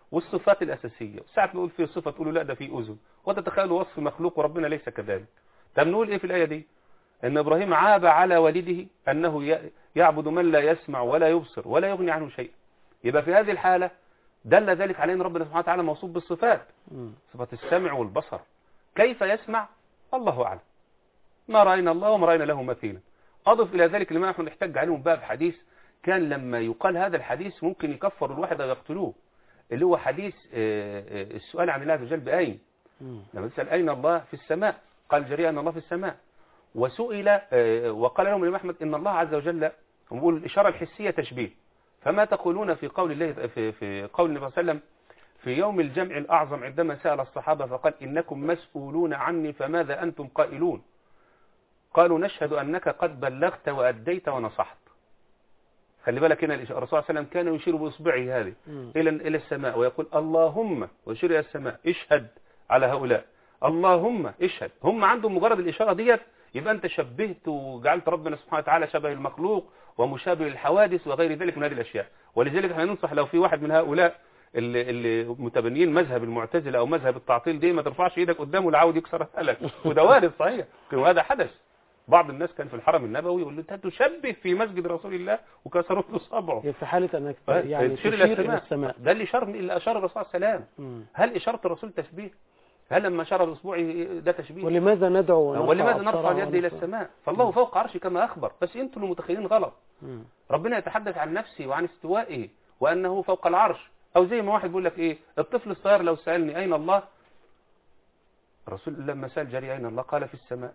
والصفات الأساسية. ساعة نقول في صفة تقولوا لا ده في أذن، وتتخيلوا وصف مخلوق وربنا ليس كذلك. طب نقول إيه في الآية دي؟ إن إبراهيم عاب على والده أنه يعبد من لا يسمع ولا يبصر ولا يغني عنه شيء. يبقى في هذه الحالة دل ذلك على أن ربنا سبحانه وتعالى موصوف بالصفات، صفة السمع والبصر. كيف يسمع؟ الله أعلم. ما رأينا الله وما رأينا له مثيلا. أضف إلى ذلك لما نحن نحتاج عليهم باب حديث كان لما يقال هذا الحديث ممكن يكفر الواحد أو يقتلوه، اللي هو حديث السؤال عن الله عز وجل بأين. لما يسأل أين الله في السماء، قال جريء أن الله في السماء. وسئل وقال لهم الإمام أحمد إن الله عز وجل، نقول الإشارة الحسية تشبيه، فما تقولون في قول الله في, في قول النبي صلى الله عليه وسلم في يوم الجمع الأعظم عندما سأل الصحابة فقال إنكم مسؤولون عني فماذا أنتم قائلون؟ قالوا نشهد أنك قد بلغت وأديت ونصحت. خلي بالك هنا الرسول صلى الله عليه وسلم كان يشير بإصبعه هذه إلى إلى السماء ويقول اللهم، ويشير إلى السماء اشهد على هؤلاء، اللهم اشهد. هم عندهم مجرد الإشارة ديت يبقى أنت شبهت وجعلت ربنا سبحانه وتعالى شبه المخلوق ومشابه للحوادث وغير ذلك من هذه الأشياء. ولذلك احنا ننصح لو في واحد من هؤلاء اللي, اللي متبنيين مذهب المعتزلة أو مذهب التعطيل دي ما ترفعش إيدك قدامه العود يكسر لك، وده وارد صحيح وهذا حدث. بعض الناس كان في الحرم النبوي يقول له انت تشبه في مسجد رسول الله وكسروا له صبعه. في حالة انك يعني تشير إلى الى السماء. ده اللي اشار اللي اشار الرسول صلى الله عليه وسلم. هل اشاره الرسول تشبيه؟ هل لما اشار الاصبع ده تشبيه؟ ولماذا ندعو ولماذا نرفع اليد الى السماء؟ فالله فوق عرشه كما اخبر، بس انتم المتخيلين غلط. مم. ربنا يتحدث عن نفسه وعن استوائه وانه فوق العرش. او زي ما واحد بيقول لك ايه، الطفل الصغير لو سالني اين الله، الرسول لما سال جاريه اين الله قال في السماء.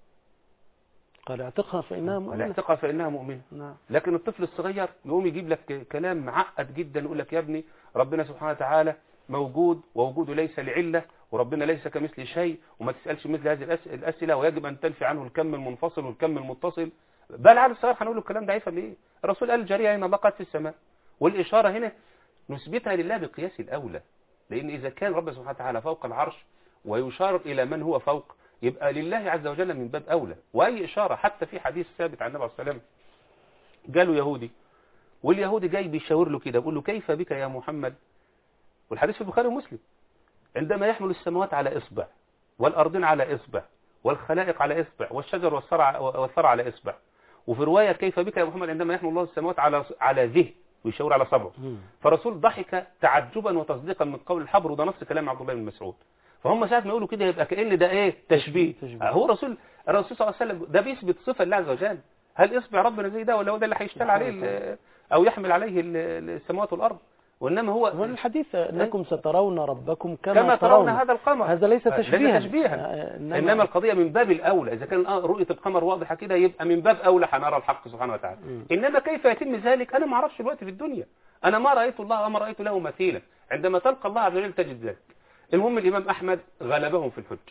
قال اعتقها فإنها مؤمنة. اعتقها فإنها مؤمنة. نعم. لكن الطفل الصغير يقوم يجيب لك كلام معقد جدا، يقول لك يا ابني ربنا سبحانه وتعالى موجود ووجوده ليس لعلة وربنا ليس كمثل شيء وما تسألش مثل هذه الأسئلة ويجب أن تنفي عنه الكم المنفصل والكم المتصل. بل على الصغير هنقول له الكلام ده هيفهم ايه؟ الرسول قال الجارية إن الله قد في السماء، والإشارة هنا نثبتها لله بقياس الأولى، لأن إذا كان ربنا سبحانه وتعالى فوق العرش ويشار إلى من هو فوق يبقى لله عز وجل من باب أولى. وأي إشارة حتى في حديث ثابت عن النبي عليه الصلاة والسلام قالوا يهودي، واليهودي جاي بيشاور له كده بيقول له كيف بك يا محمد، والحديث في البخاري ومسلم، عندما يحمل السماوات على إصبع والأرضين على إصبع والخلائق على إصبع والشجر والثرى على إصبع. وفي رواية كيف بك يا محمد عندما يحمل الله السماوات على على ذه ويشاور على صبعه. فالرسول ضحك تعجبا وتصديقا من قول الحبر، وده نص كلام عبد الله بن مسعود. فهم ساعة ما يقولوا كده يبقى كأن ده ايه تشبيه, تشبيه. هو رسول الرسول صلى الله عليه وسلم ده بيثبت صفة لله عز وجل. هل اصبع ربنا زي ده ولا هو ده اللي هيشتغل عليه او يحمل عليه السماوات والارض؟ وانما هو هو الحديث انكم سترون ربكم كما, كما ترون هذا القمر. هذا ليس تشبيها, تشبيها. إنما, انما القضية من باب الاولى، اذا كان رؤية القمر واضحة كده يبقى من باب اولى هنرى الحق سبحانه وتعالى. م. انما كيف يتم ذلك انا ما اعرفش دلوقتي في الدنيا، انا ما رايت الله وما رايت له مثيلا. عندما تلقى الله عز وجل تجد ذلك. المهم الإمام أحمد غلبهم في الحج.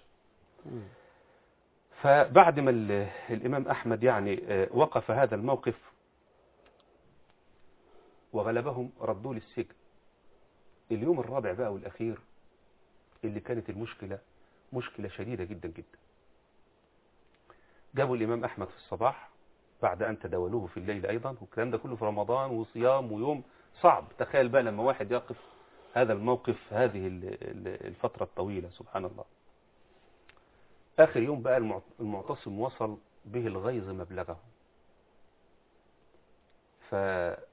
فبعد ما الإمام أحمد يعني وقف هذا الموقف وغلبهم ردوا للسجن. اليوم الرابع بقى والأخير اللي كانت المشكلة مشكلة شديدة جدا جدا. جابوا الإمام أحمد في الصباح بعد أن تداولوه في الليل أيضا، والكلام ده كله في رمضان وصيام ويوم صعب. تخيل بقى لما واحد يقف هذا الموقف هذه الفترة الطويلة، سبحان الله. آخر يوم بقى المعتصم وصل به الغيظ مبلغه، فأوجد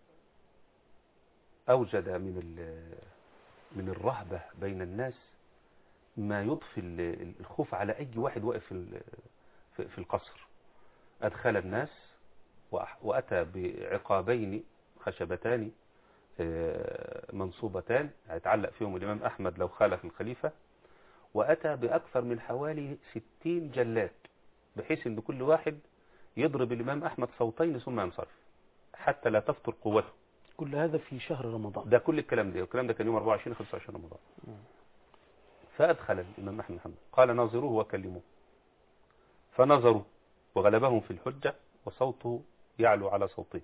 من من الرهبة بين الناس ما يضفي الخوف على أي واحد واقف في القصر. أدخل الناس وأتى بعقابين خشبتان منصوبتان هيتعلق فيهم الإمام أحمد لو خالف الخليفة، وأتى بأكثر من حوالي ستين جلاد بحيث أن كل واحد يضرب الإمام أحمد صوتين ثم ينصرف حتى لا تفتر قوته. كل هذا في شهر رمضان؟ ده كل الكلام ده، والكلام ده كان يوم أربعة وعشرين خمسة وعشرين رمضان. فأدخل الإمام أحمد محمد قال ناظروه وكلموه، فنظروا وغلبهم في الحجة وصوته يعلو على صوته.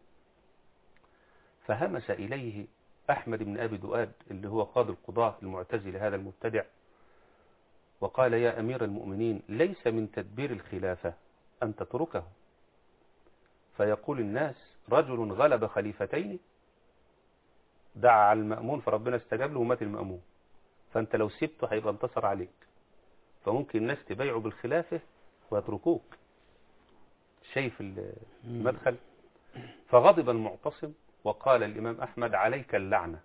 فهمس إليه أحمد بن أبي دؤاد اللي هو قاضي القضاة المعتزل هذا المبتدع وقال يا أمير المؤمنين ليس من تدبير الخلافة أن تتركه فيقول الناس رجل غلب خليفتين، دعا على المأمون فربنا استجاب له ومات المأمون، فأنت لو سبته هيبقى انتصر عليك، فممكن الناس تبايعوا بالخلافة ويتركوك. شايف المدخل؟ فغضب المعتصم وقال الإمام أحمد عليك اللعنة،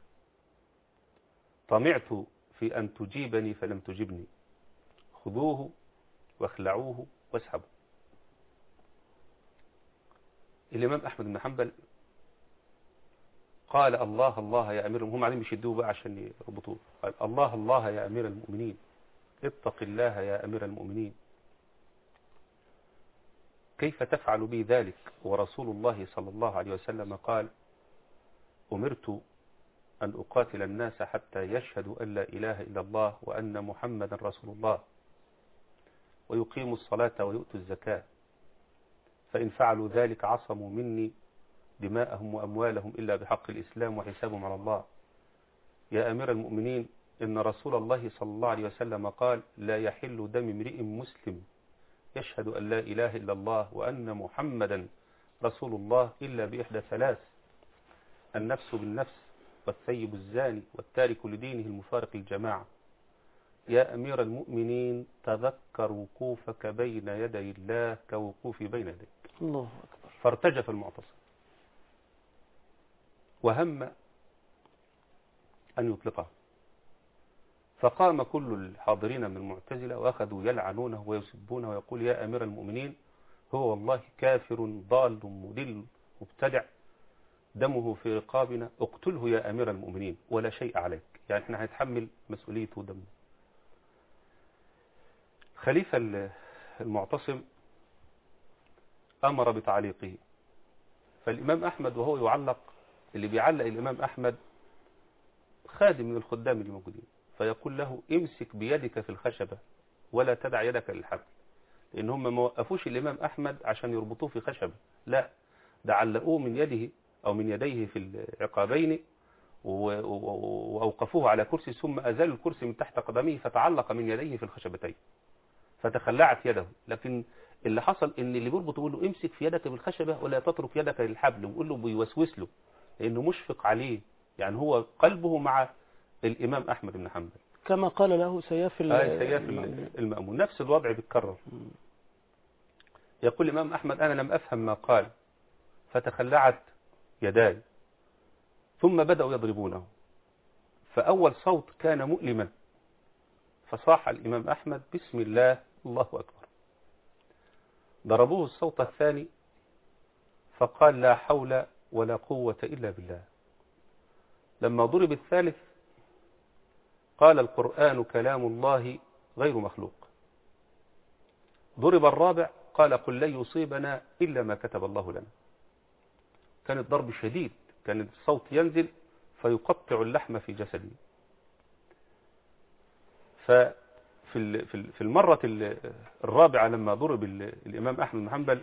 طمعت في أن تجيبني فلم تجبني، خذوه واخلعوه واسحبوا. الإمام أحمد بن حنبل قال الله الله يا أمير المؤمنين، هم قاعدين بيشدوه بقى عشان يربطوه، قال الله الله يا أمير المؤمنين، اتق الله يا أمير المؤمنين، كيف تفعل بي ذلك ورسول الله صلى الله عليه وسلم قال أمرت أن أقاتل الناس حتى يشهدوا أن لا إله إلا الله وأن محمدا رسول الله ويقيموا الصلاة ويؤتوا الزكاة، فإن فعلوا ذلك عصموا مني دماءهم وأموالهم إلا بحق الإسلام وحسابهم على الله. يا أمير المؤمنين، إن رسول الله صلى الله عليه وسلم قال لا يحل دم امرئ مسلم يشهد أن لا إله إلا الله وأن محمدا رسول الله إلا بإحدى ثلاث: النفس بالنفس والثيب الزاني والتارك لدينه المفارق للجماعة. يا أمير المؤمنين تذكر وقوفك بين يدي الله كوقوفي بين يديك. الله أكبر. فارتجف المعتصم وهم أن يطلقه، فقام كل الحاضرين من المعتزلة وأخذوا يلعنونه ويسبونه ويقول يا أمير المؤمنين هو والله كافر ضال مدل مبتدع دمه في رقابنا، اقتله يا أمير المؤمنين ولا شيء عليك، يعني احنا هنتحمل مسؤوليته دمه. خليفة المعتصم أمر بتعليقه، فالإمام أحمد وهو يعلق، اللي بيعلق الإمام أحمد خادم من الخدام اللي موجودين، فيقول له امسك بيدك في الخشبة ولا تدع يدك للحبل، لأن هم ما وقفوش الإمام أحمد عشان يربطوه في خشبة، لا، ده علقوه من يده أو من يديه في العقابين وأوقفوه على كرسي، ثم أزالوا الكرسي من تحت قدمه فتعلق من يديه في الخشبتين فتخلعت يده. لكن اللي حصل ان اللي بيربط يقول له امسك في يدك بالخشبة ولا تترك يدك للحبل، ويقول له بيوسوس له لأنه مشفق عليه، يعني هو قلبه مع الإمام أحمد بن حنبل كما قال له سياف آه سياف المأمون. نفس الوضع بيتكرر. يقول الإمام أحمد أنا لم أفهم ما قال فتخلعت يداي، ثم بدأوا يضربونه، فأول صوت كان مؤلما فصاح الإمام أحمد بسم الله الله أكبر. ضربوه الصوت الثاني فقال لا حول ولا قوة إلا بالله. لما ضرب الثالث قال القرآن كلام الله غير مخلوق. ضرب الرابع قال قل لن يصيبنا إلا ما كتب الله لنا. كان الضرب شديد، كان الصوت ينزل فيقطع اللحم في جسده. ففي في المرة الرابعة لما ضرب الإمام أحمد بن حنبل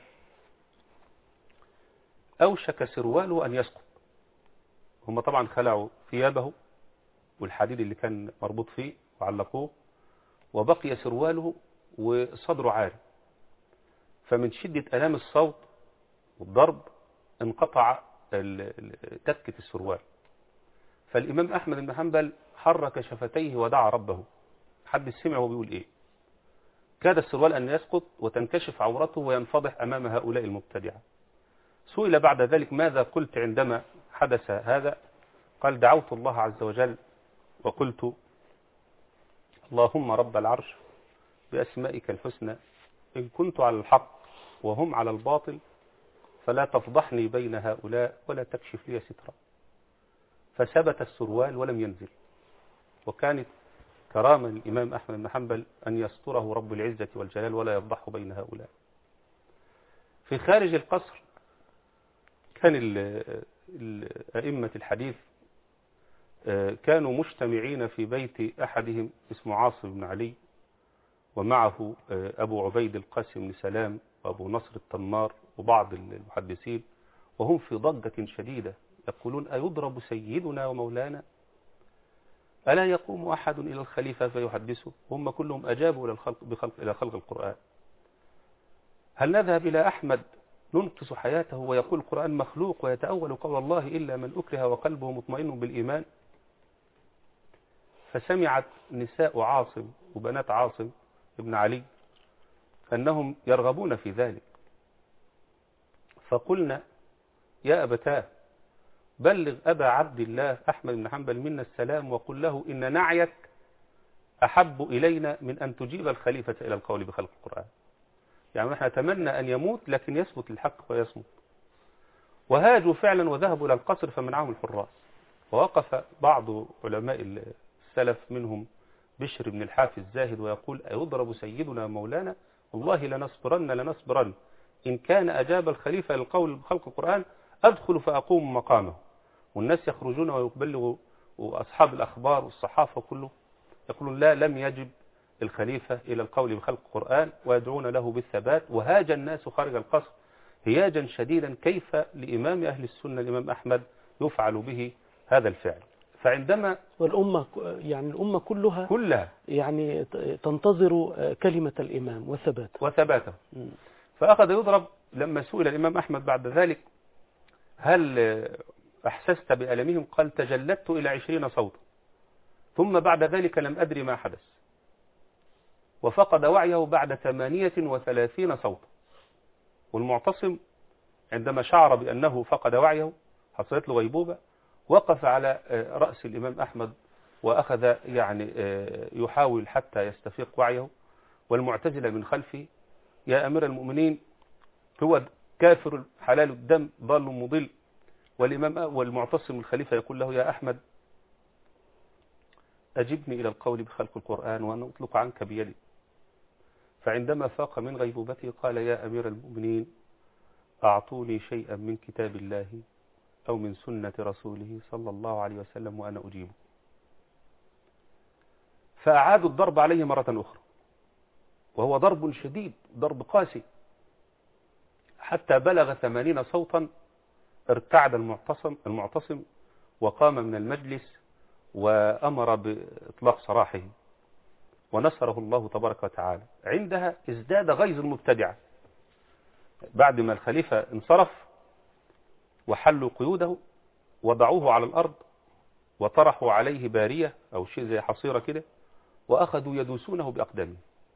أوشك سرواله أن يسقط. هم طبعا خلعوا ثيابه والحديد اللي كان مربوط فيه وعلقوه، وبقي سرواله وصدره عاري، فمن شدة ألام الصوت والضرب انقطع تكة السروال. فالإمام أحمد بن حنبل حرك شفتيه ودعا ربه، حد سمعه بيقول إيه، كاد السروال أن يسقط وتنكشف عورته وينفضح أمام هؤلاء المبتدعة. سئل بعد ذلك ماذا قلت عندما حدث هذا؟ قال دعوت الله عز وجل وقلت اللهم رب العرش بأسمائك الحسنى إن كنت على الحق وهم على الباطل فلا تفضحني بين هؤلاء ولا تكشف لي سترا. فثبت السروال ولم ينزل. وكانت كرامة الإمام أحمد بن حنبل أن يستره رب العزة والجلال ولا يفضحه بين هؤلاء. في خارج القصر كان أئمة الحديث كانوا مجتمعين في بيت أحدهم اسمه عاصم بن علي، ومعه أبو عبيد القاسم بن سلام وأبو نصر التمار وبعض المحدثين، وهم في ضجة شديدة يقولون أيضرب سيدنا ومولانا؟ ألا يقوم أحد إلى الخليفة فيحدثه؟ هم كلهم أجابوا إلى الخلق بخلق إلى خلق القرآن. هل نذهب إلى أحمد ننقص حياته ويقول القرآن مخلوق ويتأول قول الله إلا من أكره وقلبه مطمئن بالإيمان. فسمعت نساء عاصم وبنات عاصم ابن علي أنهم يرغبون في ذلك، فقلنا يا أبتاه بلغ أبا عبد الله أحمد بن حنبل منا السلام وقل له إن نعيك أحب إلينا من أن تجيب الخليفة إلى القول بخلق القرآن. يعني نحن نتمنى أن يموت لكن يثبت الحق ويصمت. وهاجوا فعلا وذهبوا إلى القصر فمنعهم الحراس. ووقف بعض علماء السلف منهم بشر بن الحافظ الزاهد ويقول أيضرب سيدنا مولانا والله لنصبرن لنصبرن إن كان أجاب الخليفة للقول بخلق القرآن أدخل فأقوم مقامه. والناس يخرجون ويبلغوا وأصحاب الأخبار والصحافة كله يقولون لا لم يجب الخليفة إلى القول بخلق القرآن ويدعون له بالثبات. وهاج الناس خارج القصر هياجا شديدا كيف لإمام أهل السنة الإمام أحمد يفعل به هذا الفعل. فعندما والأمة يعني الأمة كلها كلها يعني تنتظر كلمة الإمام وثباته وثباته فأخذ يضرب. لما سئل الإمام أحمد بعد ذلك هل أحسست بألمهم قال تجلدت إلى عشرين صوتا ثم بعد ذلك لم أدري ما حدث. وفقد وعيه بعد ثمانية وثلاثين صوتا. والمعتصم عندما شعر بأنه فقد وعيه حصلت له غيبوبة وقف على رأس الإمام أحمد وأخذ يعني يحاول حتى يستفيق وعيه. والمعتزلة من خلفه يا أمير المؤمنين هو كافر حلال الدم ضال مضل. والإمام والمعتصم الخليفة يقول له يا أحمد أجبني إلى القول بخلق القرآن وأنا أطلق عنك بيدي. فعندما فاق من غيبوبته قال يا أمير المؤمنين أعطوني شيئا من كتاب الله أو من سنة رسوله صلى الله عليه وسلم وأنا أجيبه. فأعادوا الضرب عليه مرة أخرى وهو ضرب شديد ضرب قاسي حتى بلغ ثمانين صوتا. ارتعد المعتصم المعتصم وقام من المجلس وأمر بإطلاق سراحه ونصره الله تبارك وتعالى. عندها ازداد غيظ المبتدعة بعد ما الخليفة انصرف وحلوا قيوده وضعوه على الأرض وطرحوا عليه بارية أو شيء زي حصيرة كده وأخذوا يدوسونه بأقدامهم.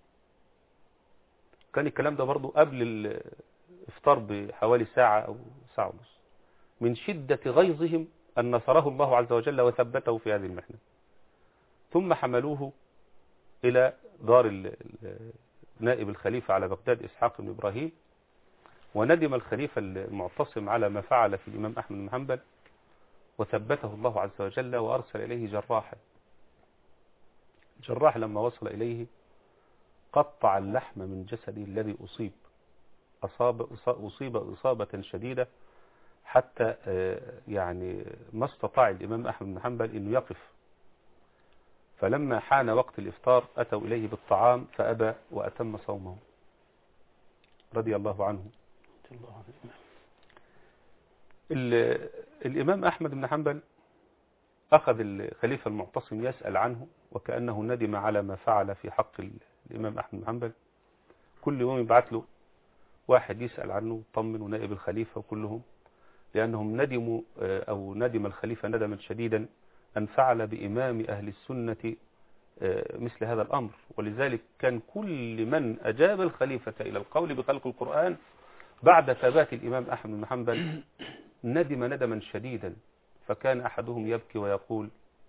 كان الكلام ده برضو قبل الإفطار بحوالي ساعة أو ساعة ونص. من شدة غيظهم أن نصره الله عز وجل وثبته في هذه المحنة. ثم حملوه إلى دار نائب الخليفة على بغداد إسحاق بن إبراهيم. وندم الخليفة المعتصم على ما فعل في الإمام أحمد بن حنبل وثبته الله عز وجل وأرسل إليه جراحا. الجراح لما وصل إليه قطع اللحم من جسده الذي أصيب أصاب أصيب إصابة شديدة حتى يعني ما استطاع الإمام أحمد بن حنبل أنه يقف. فلما حان وقت الإفطار أتوا إليه بالطعام فأبى وأتم صومه رضي الله عنه. الإمام أحمد بن حنبل أخذ الخليفة المعتصم يسأل عنه وكأنه ندم على ما فعل في حق الإمام أحمد بن حنبل. كل يوم يبعث له واحد يسأل عنه طمن ونائب الخليفة وكلهم لأنهم ندموا أو ندم الخليفة ندما شديدا أن فعل بإمام أهل السنة مثل هذا الأمر. ولذلك كان كل من أجاب الخليفة إلى القول بخلق القرآن بعد ثبات الإمام أحمد بن حنبل ندم ندما شديدا. فكان أحدهم يبكي ويقول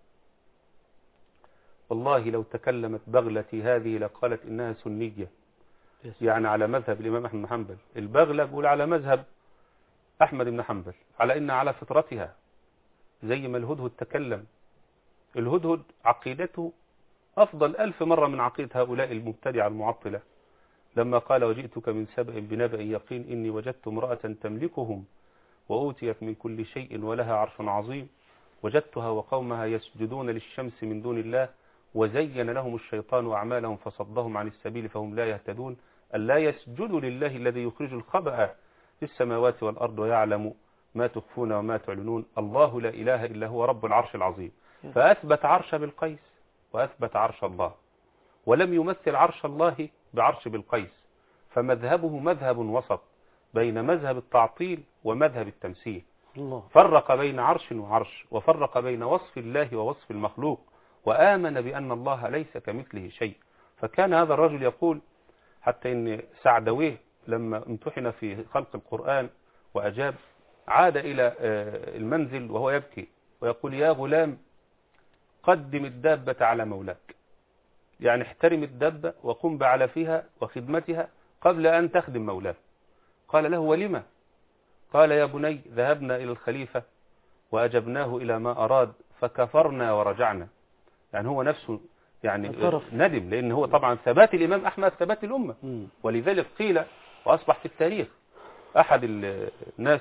والله لو تكلمت بغلتي هذه لقالت إنها سنية. يعني على مذهب الإمام أحمد بن حنبل. البغلة بقول على مذهب أحمد بن حنبل على إن على فطرتها زي ما الهدهد تكلم. الهدهد عقيدته أفضل ألف مرة من عقيدة هؤلاء المبتدعة المعطلة لما قال وجئتك من سبأ بنبأ يقين إني وجدت امرأة تملكهم وأوتيت من كل شيء ولها عرش عظيم وجدتها وقومها يسجدون للشمس من دون الله وزين لهم الشيطان أعمالهم فصدهم عن السبيل فهم لا يهتدون ألا يسجدوا لله الذي يخرج الخبأ في السماوات والأرض ويعلم ما تخفون وما تعلنون الله لا إله إلا هو رب العرش العظيم. فأثبت عرش بالقيس وأثبت عرش الله ولم يمثل عرش الله بعرش بالقيس. فمذهبه مذهب وسط بين مذهب التعطيل ومذهب التمثيل. الله. فرق بين عرش وعرش، وفرق بين وصف الله ووصف المخلوق، وآمن بأن الله ليس كمثله شيء. فكان هذا الرجل يقول حتى إن سعدويه لما امتحن في خلق القرآن وأجاب، عاد إلى المنزل وهو يبكي ويقول: يا غلام قدم الدابة على مولاك، يعني احترم الدابة وقم بعلفها وخدمتها قبل أن تخدم مولاك. قال له: ولما؟ قال: يا بني ذهبنا إلى الخليفة وأجبناه إلى ما أراد فكفرنا ورجعنا. يعني هو نفسه يعني ندم، لأن هو طبعا ثبات الإمام أحمد ثبات الأمة. ولذلك قيل وأصبح في التاريخ أحد الناس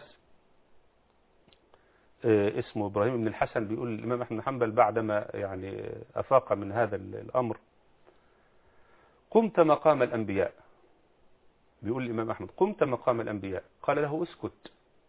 اسمه إبراهيم بن الحسن بيقول الإمام أحمد بن حنبل بعدما يعني أفاق من هذا الأمر: قمت مقام الأنبياء. بيقول الإمام أحمد: قمت مقام الأنبياء. قال له: اسكت،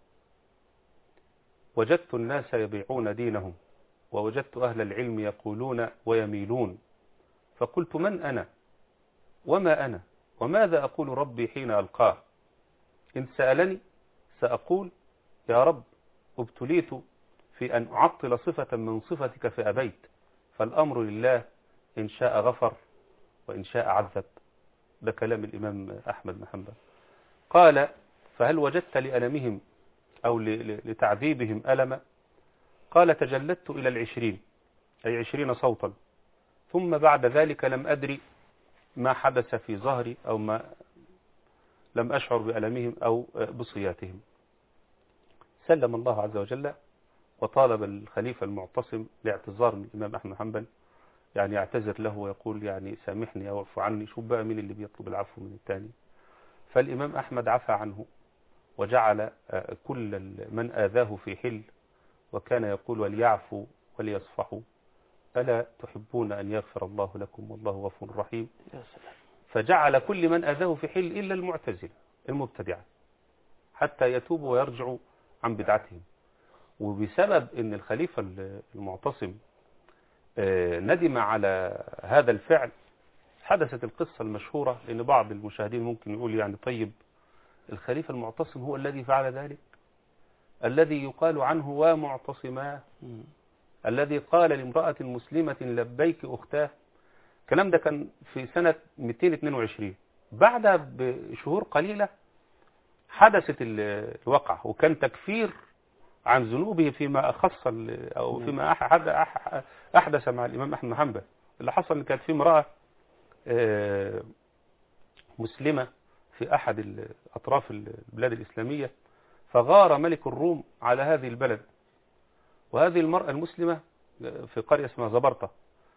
وجدت الناس يبيعون دينهم، ووجدت أهل العلم يقولون ويميلون، فقلت: من أنا وما أنا وماذا أقول ربي حين ألقاه؟ إن سألني سأقول: يا رب ابتليت في أن أعطل صفة من صفتك فأبيت، فالأمر لله، إن شاء غفر وإن شاء عذب. ده كلام الإمام أحمد بن حنبل. قال: فهل وجدت لألمهم أو لتعذيبهم ألما؟ قال: تجلدت إلى العشرين، أي عشرين صوتا، ثم بعد ذلك لم أدري ما حدث في ظهري أو ما لم أشعر بألمهم أو بصياتهم. سلم الله عز وجل، وطالب الخليفة المعتصم لاعتذار من الإمام أحمد بن حنبل، يعني يعتذر له ويقول يعني سامحني أو اعفو عني. شوف بقى مين اللي بيطلب العفو من الثاني. فالإمام أحمد عفى عنه وجعل كل من آذاه في حل، وكان يقول: وليعفوا وليصفحوا، ألا تحبون أن يغفر الله لكم والله غفور رحيم. فجعل كل من آذاه في حل إلا المعتزلة المبتدعة حتى يتوبوا ويرجعوا عن بدعتهم. وبسبب أن الخليفة المعتصم ندم على هذا الفعل حدثت القصة المشهورة، لأن بعض المشاهدين ممكن يقول يعني طيب الخليفة المعتصم هو الذي فعل ذلك، الذي يقال عنه ومعتصما، الذي قال لامرأة مسلمة لبيك أختاه. الكلام ده كان في سنة مئتين واثنين وعشرين. بعدها بشهور قليلة حدثت الوقعة، وكان تكفير عن ذنوبه فيما أخص أو فيما أحدث مع الإمام أحمد بن حنبل. اللي حصل كانت في امرأة مسلمة في أحد أطراف البلاد الإسلامية، فغار ملك الروم على هذه البلد، وهذه المرأة المسلمة في قرية اسمها زبرطة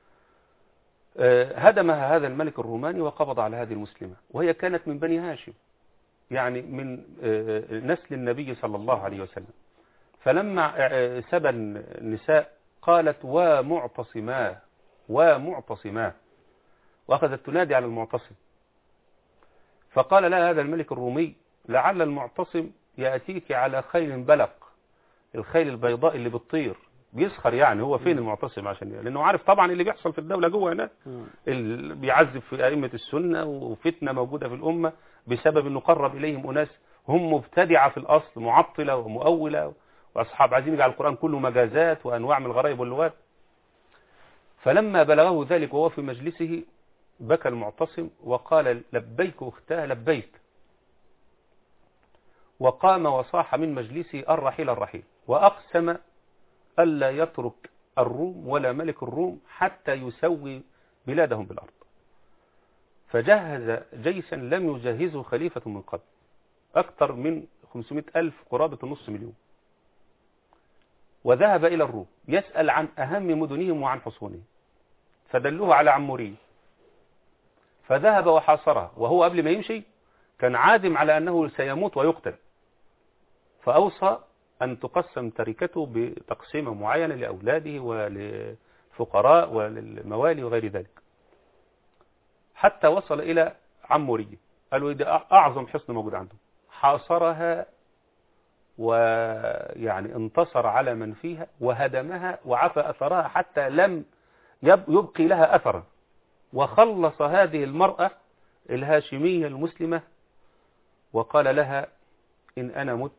هدمها هذا الملك الروماني وقبض على هذه المسلمة، وهي كانت من بني هاشم، يعني من نسل النبي صلى الله عليه وسلم. فلما سبى النساء قالت: ومعتصما ومعتصما، وأخذت تنادي على المعتصم. فقال لها هذا الملك الرومي: لعل المعتصم يأتيك على خيل بلق، الخيل البيضاء اللي بتطير. بيسخر يعني هو فين المعتصم، عشان لأنه عارف طبعا اللي بيحصل في الدولة جوه هنا، اللي بيعذب في أئمة السنة، وفتنة موجودة في الأمة بسبب أنه قرب إليهم أناس هم مبتدعة في الأصل، معطلة ومؤولة، وأصحاب عايزين يجعل القرآن كله مجازات وأنواع من الغرائب واللغات. فلما بلغه ذلك وهو في مجلسه بكى المعتصم وقال: لبيك أختاه لبيك، وقام وصاح من مجلسه: الرحيل الرحيل، وأقسم ألا يترك الروم ولا ملك الروم حتى يسوي بلادهم بالأرض. فجهز جيشا لم يجهزه خليفة من قبل، أكثر من خمسمائة ألف، قرابة النص مليون، وذهب إلى الروم يسأل عن أهم مدنهم وعن حصونهم، فدلوه على عمورية، فذهب وحاصرها، وهو قبل ما يمشي كان عازم على أنه سيموت ويقتل، فأوصى أن تقسم تركته بتقسيمة معينة لأولاده وللفقراء وللموالي وغير ذلك، حتى وصل إلى عمورية. قالوا ده أعظم حصن موجود عندهم، حاصرها ويعني انتصر على من فيها وهدمها وعفى أثرها حتى لم يبقي لها أثرا، وخلص هذه المرأة الهاشمية المسلمة وقال لها: إن أنا مت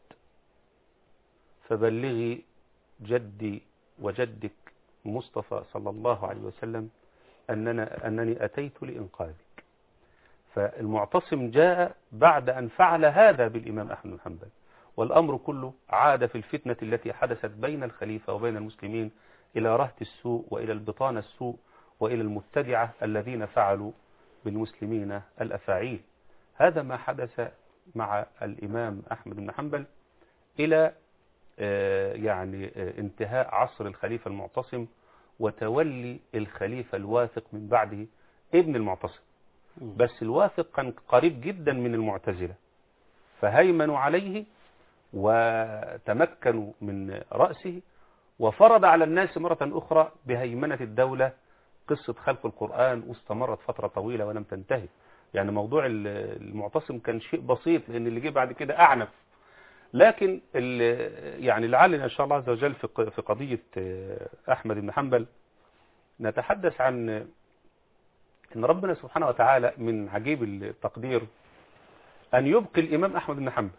فبلغي جدي وجدك مصطفى صلى الله عليه وسلم أننا أنني أتيت لإنقاذك. فالمعتصم جاء بعد أن فعل هذا بالإمام أحمد بن حنبل، والأمر كله عاد في الفتنة التي حدثت بين الخليفة وبين المسلمين إلى رهط السوء وإلى البطانة السوء وإلى المبتدعة الذين فعلوا بالمسلمين الأفاعيل. هذا ما حدث مع الإمام أحمد بن حنبل إلى يعني انتهاء عصر الخليفة المعتصم وتولي الخليفة الواثق من بعده ابن المعتصم. بس الواثق كان قريب جدا من المعتزلة، فهيمنوا عليه وتمكنوا من رأسه، وفرض على الناس مرة أخرى بهيمنة الدولة قصة خلق القرآن، واستمرت فترة طويلة ولم تنتهي. يعني موضوع المعتصم كان شيء بسيط، لأن اللي جه بعد كده أعنف. لكن يعني لعلنا إن شاء الله عز وجل في قضية أحمد بن حنبل نتحدث عن أن ربنا سبحانه وتعالى من عجيب التقدير أن يبقي الإمام أحمد بن حنبل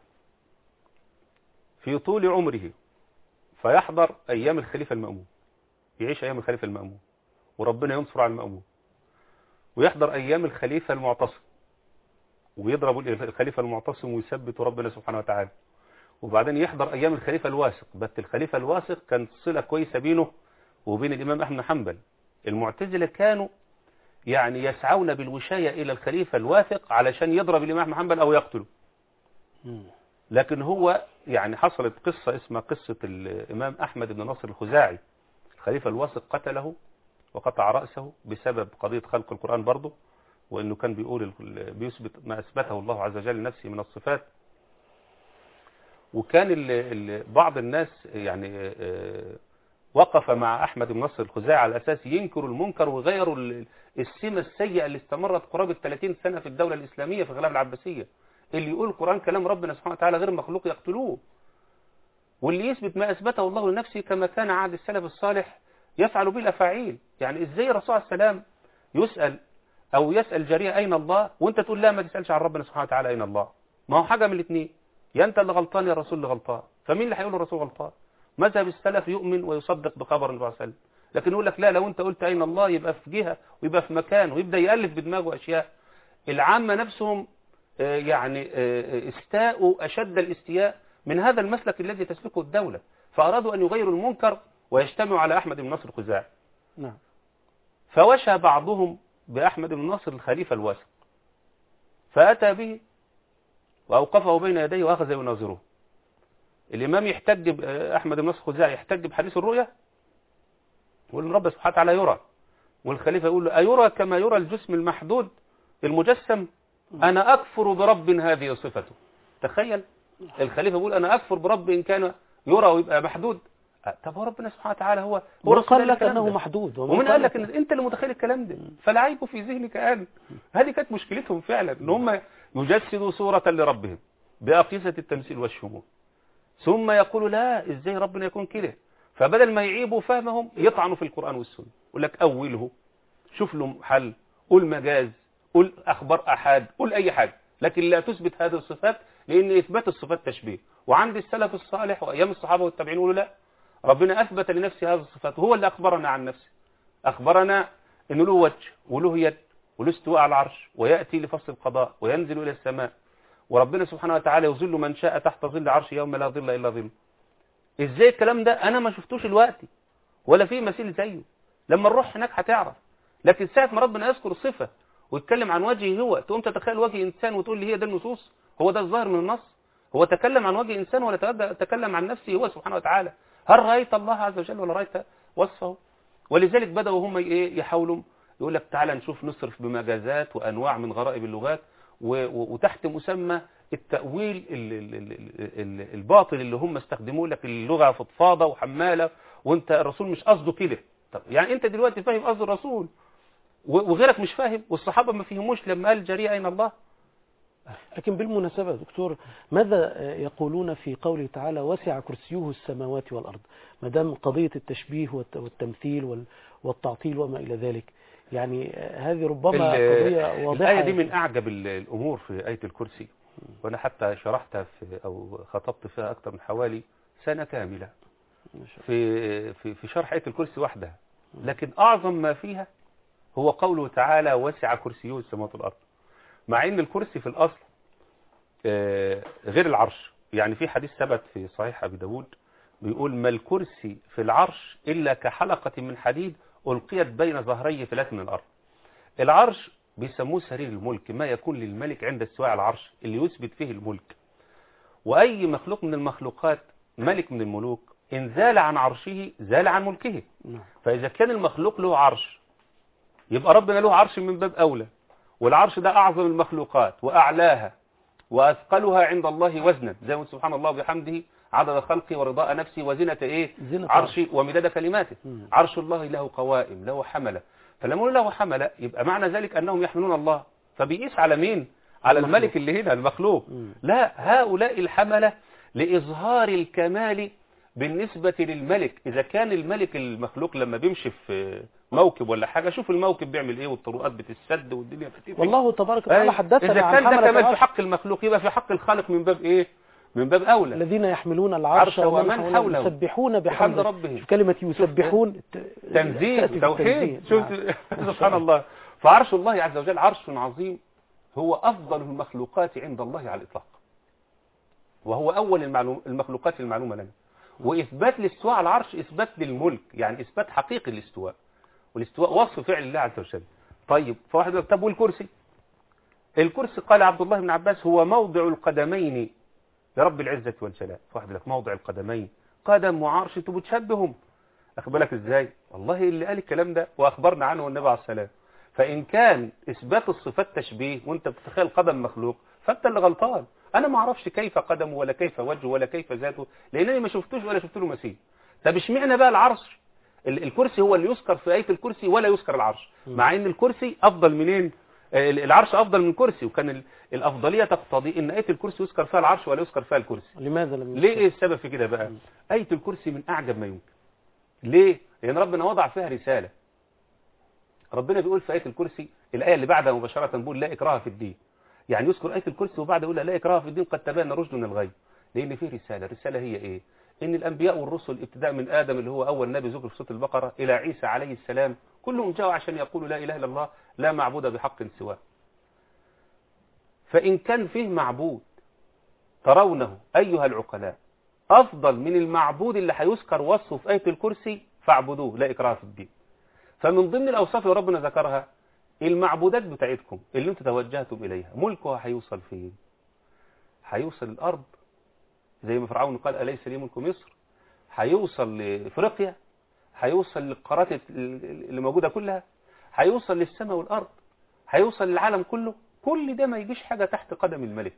في طول عمره فيحضر أيام الخليفة المأمون، يعيش أيام الخليفة المأمون وربنا ينصر على المأمون، ويحضر أيام الخليفة المعتصم ويضرب الخليفة المعتصم ويثبت ربنا سبحانه وتعالى، وبعدين يحضر أيام الخليفة الواثق. بس الخليفة الواثق كانت صلة كويسة بينه وبين الإمام أحمد بن حنبل. المعتزلة كانوا يعني يسعون بالوشاية إلى الخليفة الواثق علشان يضرب الإمام أحمد بن حنبل أو يقتله. لكن هو يعني حصلت قصة اسمها قصة الإمام أحمد بن نصر الخزاعي، الخليفة الواثق قتله وقطع رأسه بسبب قضية خلق القرآن برضه، وأنه كان بيقول بيثبت ما أثبته الله عز وجل لنفسه من الصفات. وكان ال ال بعض الناس يعني وقف مع أحمد بن نصر الخزاعي على أساس ينكروا المنكر ويغيروا السمة السيئة اللي استمرت قرابة ثلاثين سنة في الدولة الإسلامية في الخلافة العباسية. اللي يقول القرآن كلام ربنا سبحانه وتعالى غير مخلوق يقتلوه، واللي يثبت ما أثبته الله لنفسه كما كان عهد السلف الصالح يفعل به الأفاعيل. يعني إزاي الرسول عليه السلام يسأل أو يسأل جارية أين الله وأنت تقول لا ما تسألش عن ربنا سبحانه وتعالى أين الله؟ ما هو حاجة من الاثنين، يا أنت اللي غلطان يا الرسول اللي غلطان. فمين اللي هيقول الرسول غلطان؟ مذهب السلف يؤمن ويصدق بخبر النبي صلى الله عليه وسلم، لكن يقول لك لا لو أنت قلت أين الله يبقى في جهة ويبقى في مكان، ويبدأ يألف بدماغه أشياء. العامة نفسهم يعني استاءوا أشد الاستياء من هذا المسلك الذي تسلكه الدولة، فأرادوا أن يغيروا المنكر ويجتمعوا على أحمد بن نصر الخزاعي. نعم. فوشى بعضهم بأحمد بن نصر الخليفة الواثق، فأتى به وأوقفه بين يديه وأخذ يناظره. الإمام يحتج أحمد بن نصر الخزاعي يحتج بحديث الرؤيا، يقول إن رب سبحانه وتعالى يرى، والخليفة يقول له أيرى كما يرى الجسم المحدود المجسم؟ أنا أكفر برب هذه صفته. تخيل الخليفة يقول أنا أكفر برب إن كان يرى ويبقى محدود. طب هو ربنا سبحانه وتعالى هو هو قال لك أنه محدود، ومن قال لك إن أنت اللي متخيل الكلام ده؟ فالعيب في ذهنك أن هذه كانت مشكلتهم فعلا، إن هم يجسدوا صورة لربهم بأقيسة التمثيل والشمول، ثم يقولوا لا إزاي ربنا يكون كده. فبدل ما يعيبوا فهمهم يطعنوا في القرآن والسنة، يقول لك أوله، شوف له حل، قول مجاز، قول أخبار أحد، قول أي حاجة، لكن لا تثبت هذه الصفات، لأن إثبات الصفات تشبيه. وعند السلف الصالح وأيام الصحابة والتابعين يقولوا لا، ربنا أثبت لنفسه هذه الصفات، هو اللي أخبرنا عن نفسه، أخبرنا إنه له وجه وله يد وله استواء على العرش ويأتي لفصل القضاء وينزل إلى السماء، وربنا سبحانه وتعالى يظل من شاء تحت ظل عرش يوم لا ظل إلا ظل. إزاي الكلام ده أنا ما شفتوش الوقت ولا في مثيل زيه؟ لما نروح هناك هتعرف. لكن ساعة ما ربنا يذكر صفة ويتكلم عن وجهه هو، تقوم تتخيل وجه إنسان وتقول لي هي ده النصوص؟ هو ده الظاهر من النص؟ هو تكلم عن وجه إنسان ولا تكلم عن نفسه هو سبحانه وتعالى؟ هل رأيت الله عز وجل ولا رأيت وصفه؟ ولذلك بدأوا هم يحاولوا يقول لك تعالى نشوف نصرف بمجازات وأنواع من غرائب اللغات، وتحت مسمى التأويل الباطل اللي هم استخدموه لك اللغة فضفاضة وحمالة، وانت الرسول مش قصده كده. طب يعني انت دلوقتي فاهم قصد الرسول وغيرك مش فاهم، والصحابة ما فهموش لما قال جريء أين الله. لكن بالمناسبة دكتور، ماذا يقولون في قوله تعالى وسع كرسيه السماوات والأرض؟ ما دام قضية التشبيه والتمثيل والتعطيل وما إلى ذلك، يعني هذه ربما قضية واضحة. الآية دي من أعجب الأمور في آية الكرسي. وأنا حتى شرحتها في أو خطبت فيها أكثر من حوالي سنة كاملة في في في شرح آية الكرسي وحدها. لكن أعظم ما فيها هو قوله تعالى وسع كرسيه السماوات والأرض، مع إن الكرسي في الأصل غير العرش. يعني في حديث ثبت في صحيح أبي داود بيقول ما الكرسي في العرش إلا كحلقة من حديد ألقيت بين ظهري فلاة من الأرض. العرش بيسموه سرير الملك، ما يكون للملك عند استواء العرش اللي يثبت فيه الملك. وأي مخلوق من المخلوقات ملك من الملوك إن زال عن عرشه زال عن ملكه. فإذا كان المخلوق له عرش يبقى ربنا له عرش من باب أولى، والعرش ده أعظم المخلوقات وأعلاها وأثقلها عند الله وزنا، زي ما سبحان الله وبحمده عدد خلقي ورضاء نفسي وزنة إيه عرشي ومداد كلماته. عرش الله له قوائم له حملة، فلما يقول له حملة يبقى معنى ذلك أنهم يحملون الله، فبيقيس على مين؟ على المخلوق. الملك اللي هنا المخلوق. مم. لا، هؤلاء الحملة لإظهار الكمال بالنسبة للملك. إذا كان الملك المخلوق لما بيمشي في موكب ولا حاجة، شوف الموكب بيعمل إيه والطرقات بتسد والدنيا بتتفتح. والله تبارك وتعالى حدثنا إذا كان ده كمان في حق المخلوق يبقى في حق الخالق من باب إيه؟ من باب أولى. الذين يحملون العرش ومن حوله يسبحون بحمد ربهم. كلمة يسبحون تنزيه توحيد. شوف سبحان الله. فعرش الله عز وجل عرش عظيم، هو أفضل المخلوقات عند الله على الإطلاق، وهو أول المعلوم المخلوقات المعلومة لنا. وإثبات الاستواء على العرش إثبات للملك، يعني إثبات حقيقي للاستواء، والاستواء وصف فعل الله عز وجل. طيب فواحد يقول طب والكرسي؟ الكرسي قال عبد الله بن عباس هو موضع القدمين لرب العزة والجلال. فواحد لك موضع القدمين قدم وعرش انتوا بتشبههم، أخد بالك إزاي؟ والله اللي قال الكلام ده وأخبرنا عنه النبي عليه السلام. فإن كان إثبات الصفات تشبيه وأنت بتتخيل قدم مخلوق فأنت اللي غلطان. أنا ما أعرفش كيف قدمه ولا كيف وجهه ولا كيف ذاته، لأنني ما شفتوش ولا شفت له مثيل. طب اشمعنى بقى العرش؟ الكرسي هو اللي يذكر في آية الكرسي ولا يذكر العرش، مع إن الكرسي أفضل منين؟ العرش أفضل من الكرسي، وكان الأفضلية تقتضي إن آية الكرسي يذكر فيها العرش ولا يذكر فيها الكرسي. لماذا لم يذكر؟ ليه إيه السبب في كده بقى؟ آية الكرسي من أعجب ما يمكن. ليه؟ لأن ربنا وضع فيها رسالة. ربنا بيقول في آية الكرسي الآية اللي بعدها مباشرة بيقول لا إكراه في الدين، يعني يذكر آية الكرسي وبعد يقول لا إكراه في الدين قد تبين الرشد من الغي. لأن فيه رسالة. الرسالة هي إيه؟ إن الأنبياء والرسل ابتداء من آدم اللي هو أول نبي ذكر في سورة البقرة إلى عيسى عليه السلام كلهم جاءوا عشان يقولوا لا إله إلا الله لا معبود بحق سواه. فإن كان فيه معبود ترونه أيها العقلاء أفضل من المعبود اللي هيذكر وصفه في آية الكرسي فاعبدوه لا إكراه في الدين. فمن ضمن الأوصاف اللي ربنا ذكرها المعبودات بتاعتكم اللي انتم توجهتم إليها ملكها هيوصل فين؟ هيوصل الأرض زي ما فرعون قال أليس لي ملك مصر، هيوصل لإفريقيا، هيوصل للقارات اللي موجودة كلها، هيوصل للسماء والأرض، هيوصل للعالم كله. كل ده ما يجيش حاجة تحت قدم الملك.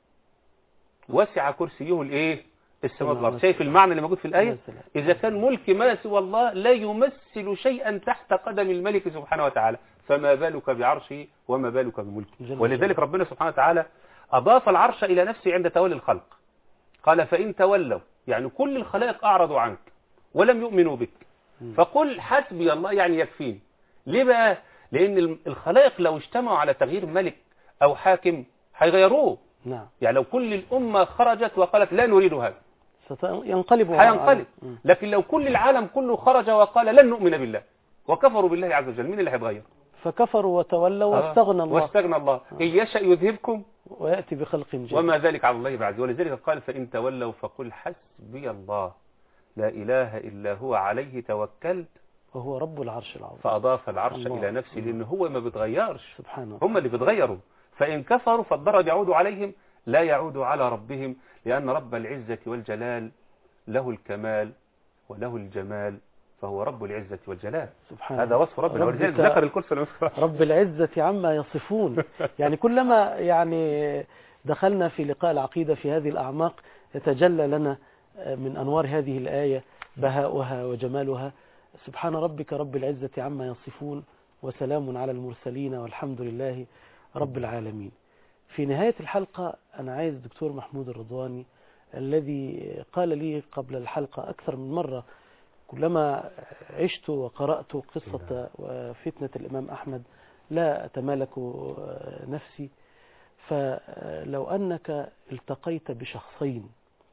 وسع كرسيه الايه؟ السماء والأرض. شايف المعنى اللي موجود في الآية؟ إذا كان ملك ما سوى الله لا يمثل شيئا تحت قدم الملك سبحانه وتعالى، فما بالك بعرشه وما بالك بملكه. ولذلك ربنا سبحانه وتعالى أضاف العرش إلى نفسه عند تولي الخلق. قال فإن تولوا، يعني كل الخلائق أعرضوا عنك ولم يؤمنوا بك فقل حسبي الله، يعني يكفيني. ليه بقى؟ لأن الخلائق لو اجتمعوا على تغيير ملك أو حاكم هيغيروه. نعم. يعني لو كل الأمة خرجت وقالت لا نريد هذا ينقلب هينقلب. لكن لو كل العالم كله خرج وقال لن نؤمن بالله وكفروا بالله عز وجل، مين اللي هيتغير؟ فكفروا وتولوا آه. واستغنى الله واستغنى الله. آه. إن يشأ يذهبكم ويأتي بخلق جديد وما ذلك على الله بعد. ولذلك قال فإن تولوا فقل حسبي الله لا إله إلا هو عليه توكلت وهو رب العرش العظيم. فأضاف العرش الله. إلى نفسه لأنه هو ما بيتغيرش سبحانه. هم اللي بيتغيروا. فإن كفروا فالضرر يعود عليهم لا يعود على ربهم، لأن رب العزة والجلال له الكمال وله الجمال، فهو رب العزة والجلال. سبحانه. هذا وصف ربنا. ولذلك ذكر الكرسي رب العزة عما يصفون. يعني كلما يعني دخلنا في لقاء العقيدة في هذه الأعماق يتجلى لنا من أنوار هذه الآية بهاؤها وجمالها. سبحان ربك رب العزة عما يصفون وسلام على المرسلين والحمد لله رب العالمين. في نهاية الحلقة أنا عايز دكتور محمود الرضواني الذي قال لي قبل الحلقة أكثر من مرة كلما عشت وقرأت قصة وفتنة الإمام أحمد لا أتمالك نفسي، فلو أنك التقيت بشخصين،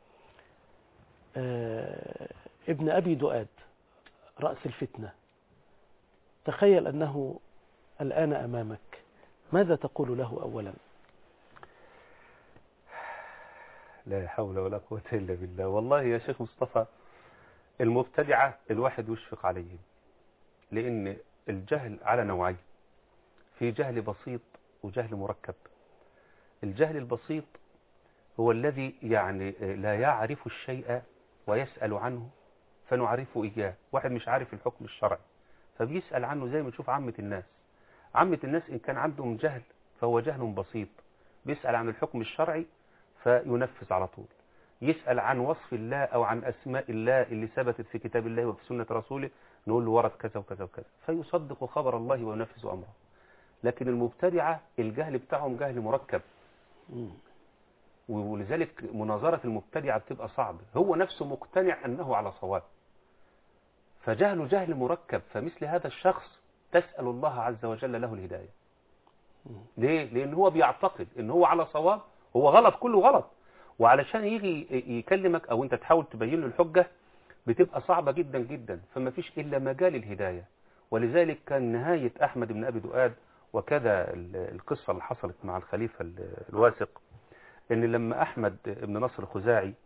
ابن أبي دؤاد رأس الفتنة، تخيل أنه الآن أمامك، ماذا تقول له أولا؟ لا حول ولا قوة إلا بالله. والله يا شيخ مصطفى، المبتدعة الواحد يشفق عليهم، لأن الجهل على نوعين، في جهل بسيط وجهل مركب. الجهل البسيط هو الذي يعني لا يعرف الشيء ويسأل عنه فنعرفه إياه. واحد مش عارف الحكم الشرعي فبيسأل عنه، زي ما نشوف عامة الناس. عامة الناس إن كان عندهم جهل فهو جهل بسيط، بيسأل عن الحكم الشرعي فينفذ على طول. يسأل عن وصف الله أو عن أسماء الله اللي ثبتت في كتاب الله وفي سنة رسوله، نقول له ورد كذا وكذا وكذا، فيصدق خبر الله وينفذ أمره. لكن المبتدعة الجهل بتاعهم جهل مركب، ولذلك مناظرة المبتدعة بتبقى صعبة. هو نفسه مقتنع أنه على صواب، فجهله جهل مركب. فمثل هذا الشخص تسأل الله عز وجل له الهداية. ليه؟ لأن هو بيعتقد أنه هو على صواب، هو غلط، كله غلط. وعلشان يجي يكلمك أو أنت تحاول تبين له الحجة بتبقى صعبة جدا جدا، فما فيش إلا مجال الهداية. ولذلك كان نهاية أحمد بن أبي دؤاد، وكذا القصة اللي حصلت مع الخليفة الواثق، ان لما احمد بن نصر الخزاعي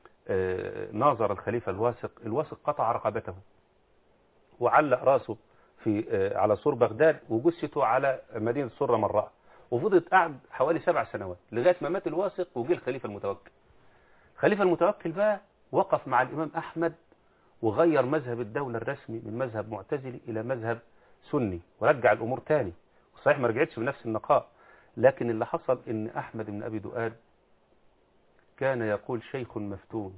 ناظر الخليفة الواثق، الواثق قطع رقبته وعلق راسه في على سور بغداد وجثته على مدينة سرة مرة، وفضلت قعد حوالي سبع سنوات لغاية ما مات الواثق وجه الخليفة المتوكل. الخليفة المتوكل بقى وقف مع الإمام أحمد وغير مذهب الدولة الرسمي من مذهب معتزلي إلى مذهب سني، ورجع الأمور تاني. صحيح ما رجعتش بنفس النقاء، لكن اللي حصل ان احمد بن ابي دؤاد كان يقول: شيخ مفتون،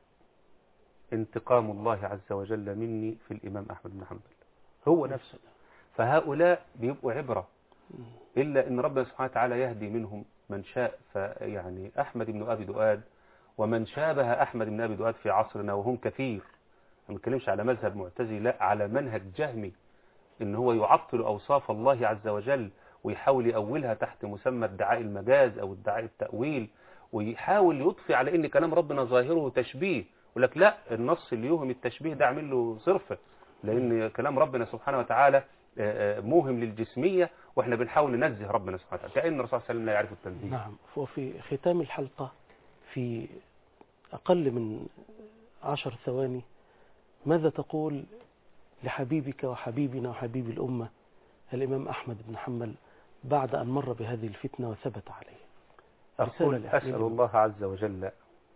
انتقام الله عز وجل مني في الامام احمد بن حنبل. هو نفسه. فهؤلاء بيبقوا عبرة، الا ان ربنا سبحانه وتعالى يهدي منهم من شاء. فيعني احمد بن ابي دؤاد ومن شابه احمد بن ابي دؤاد في عصرنا وهم كثير، ما بنتكلمش على مذهب معتزلي، لا، على منهج جهمي، ان هو يعطل اوصاف الله عز وجل ويحاول يأولها تحت مسمى ادعاء المجاز أو ادعاء التأويل، ويحاول يضفي على إن كلام ربنا ظاهره تشبيه. يقول لك لا، النص اللي يوهم التشبيه ده عامل له صرفة، لأن كلام ربنا سبحانه وتعالى موهم للجسمية، وإحنا بنحاول ننزه ربنا سبحانه وتعالى كأن الرسول صلى الله عليه وسلم لا يعرف التنزيه. نعم. وفي ختام الحلقة في أقل من عشر ثواني، ماذا تقول لحبيبك وحبيبنا وحبيب الأمة الإمام أحمد بن حنبل بعد أن مر بهذه الفتنة وثبت عليه؟ أقول: أسأل الله عز وجل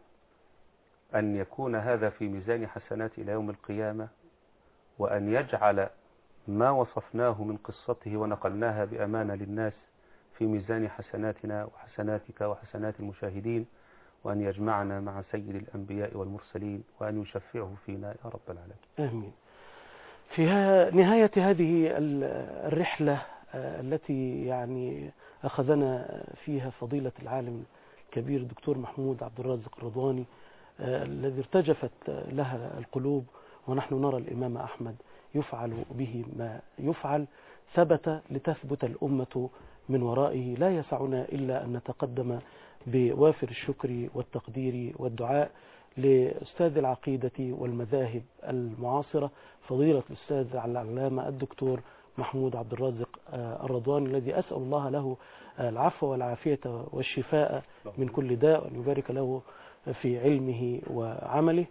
أن يكون هذا في ميزان حسنات إلى يوم القيامة، وأن يجعل ما وصفناه من قصته ونقلناها بأمانة للناس في ميزان حسناتنا وحسناتك وحسنات المشاهدين، وأن يجمعنا مع سيد الأنبياء والمرسلين، وأن يشفعه فينا يا رب العالمين. آمين. في نهاية هذه الرحلة التي يعني أخذنا فيها فضيلة العالم الكبير الدكتور محمود عبد الرازق الرضواني، الذي ارتجفت لها القلوب، ونحن نرى الإمام أحمد يفعل به ما يفعل، ثبت لتثبت الأمة من ورائه. لا يسعنا إلا أن نتقدم بوافر الشكر والتقدير والدعاء لأستاذ العقيدة والمذاهب المعاصرة فضيلة الأستاذ العلامة الدكتور محمود عبد الرازق الرضواني، الذي أسأل الله له العفو والعافية والشفاء من كل داء، وأن يبارك له في علمه وعمله.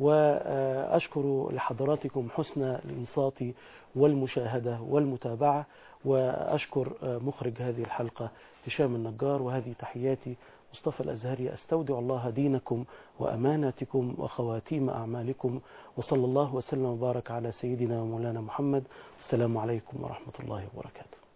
وأشكر لحضراتكم حسن الإنصات والمشاهدة والمتابعة، وأشكر مخرج هذه الحلقة هشام النجار، وهذه تحياتي مصطفى الأزهري. أستودع الله دينكم وأماناتكم وخواتيم أعمالكم، وصلى الله وسلم وبارك على سيدنا ومولانا محمد. السلام عليكم ورحمة الله وبركاته.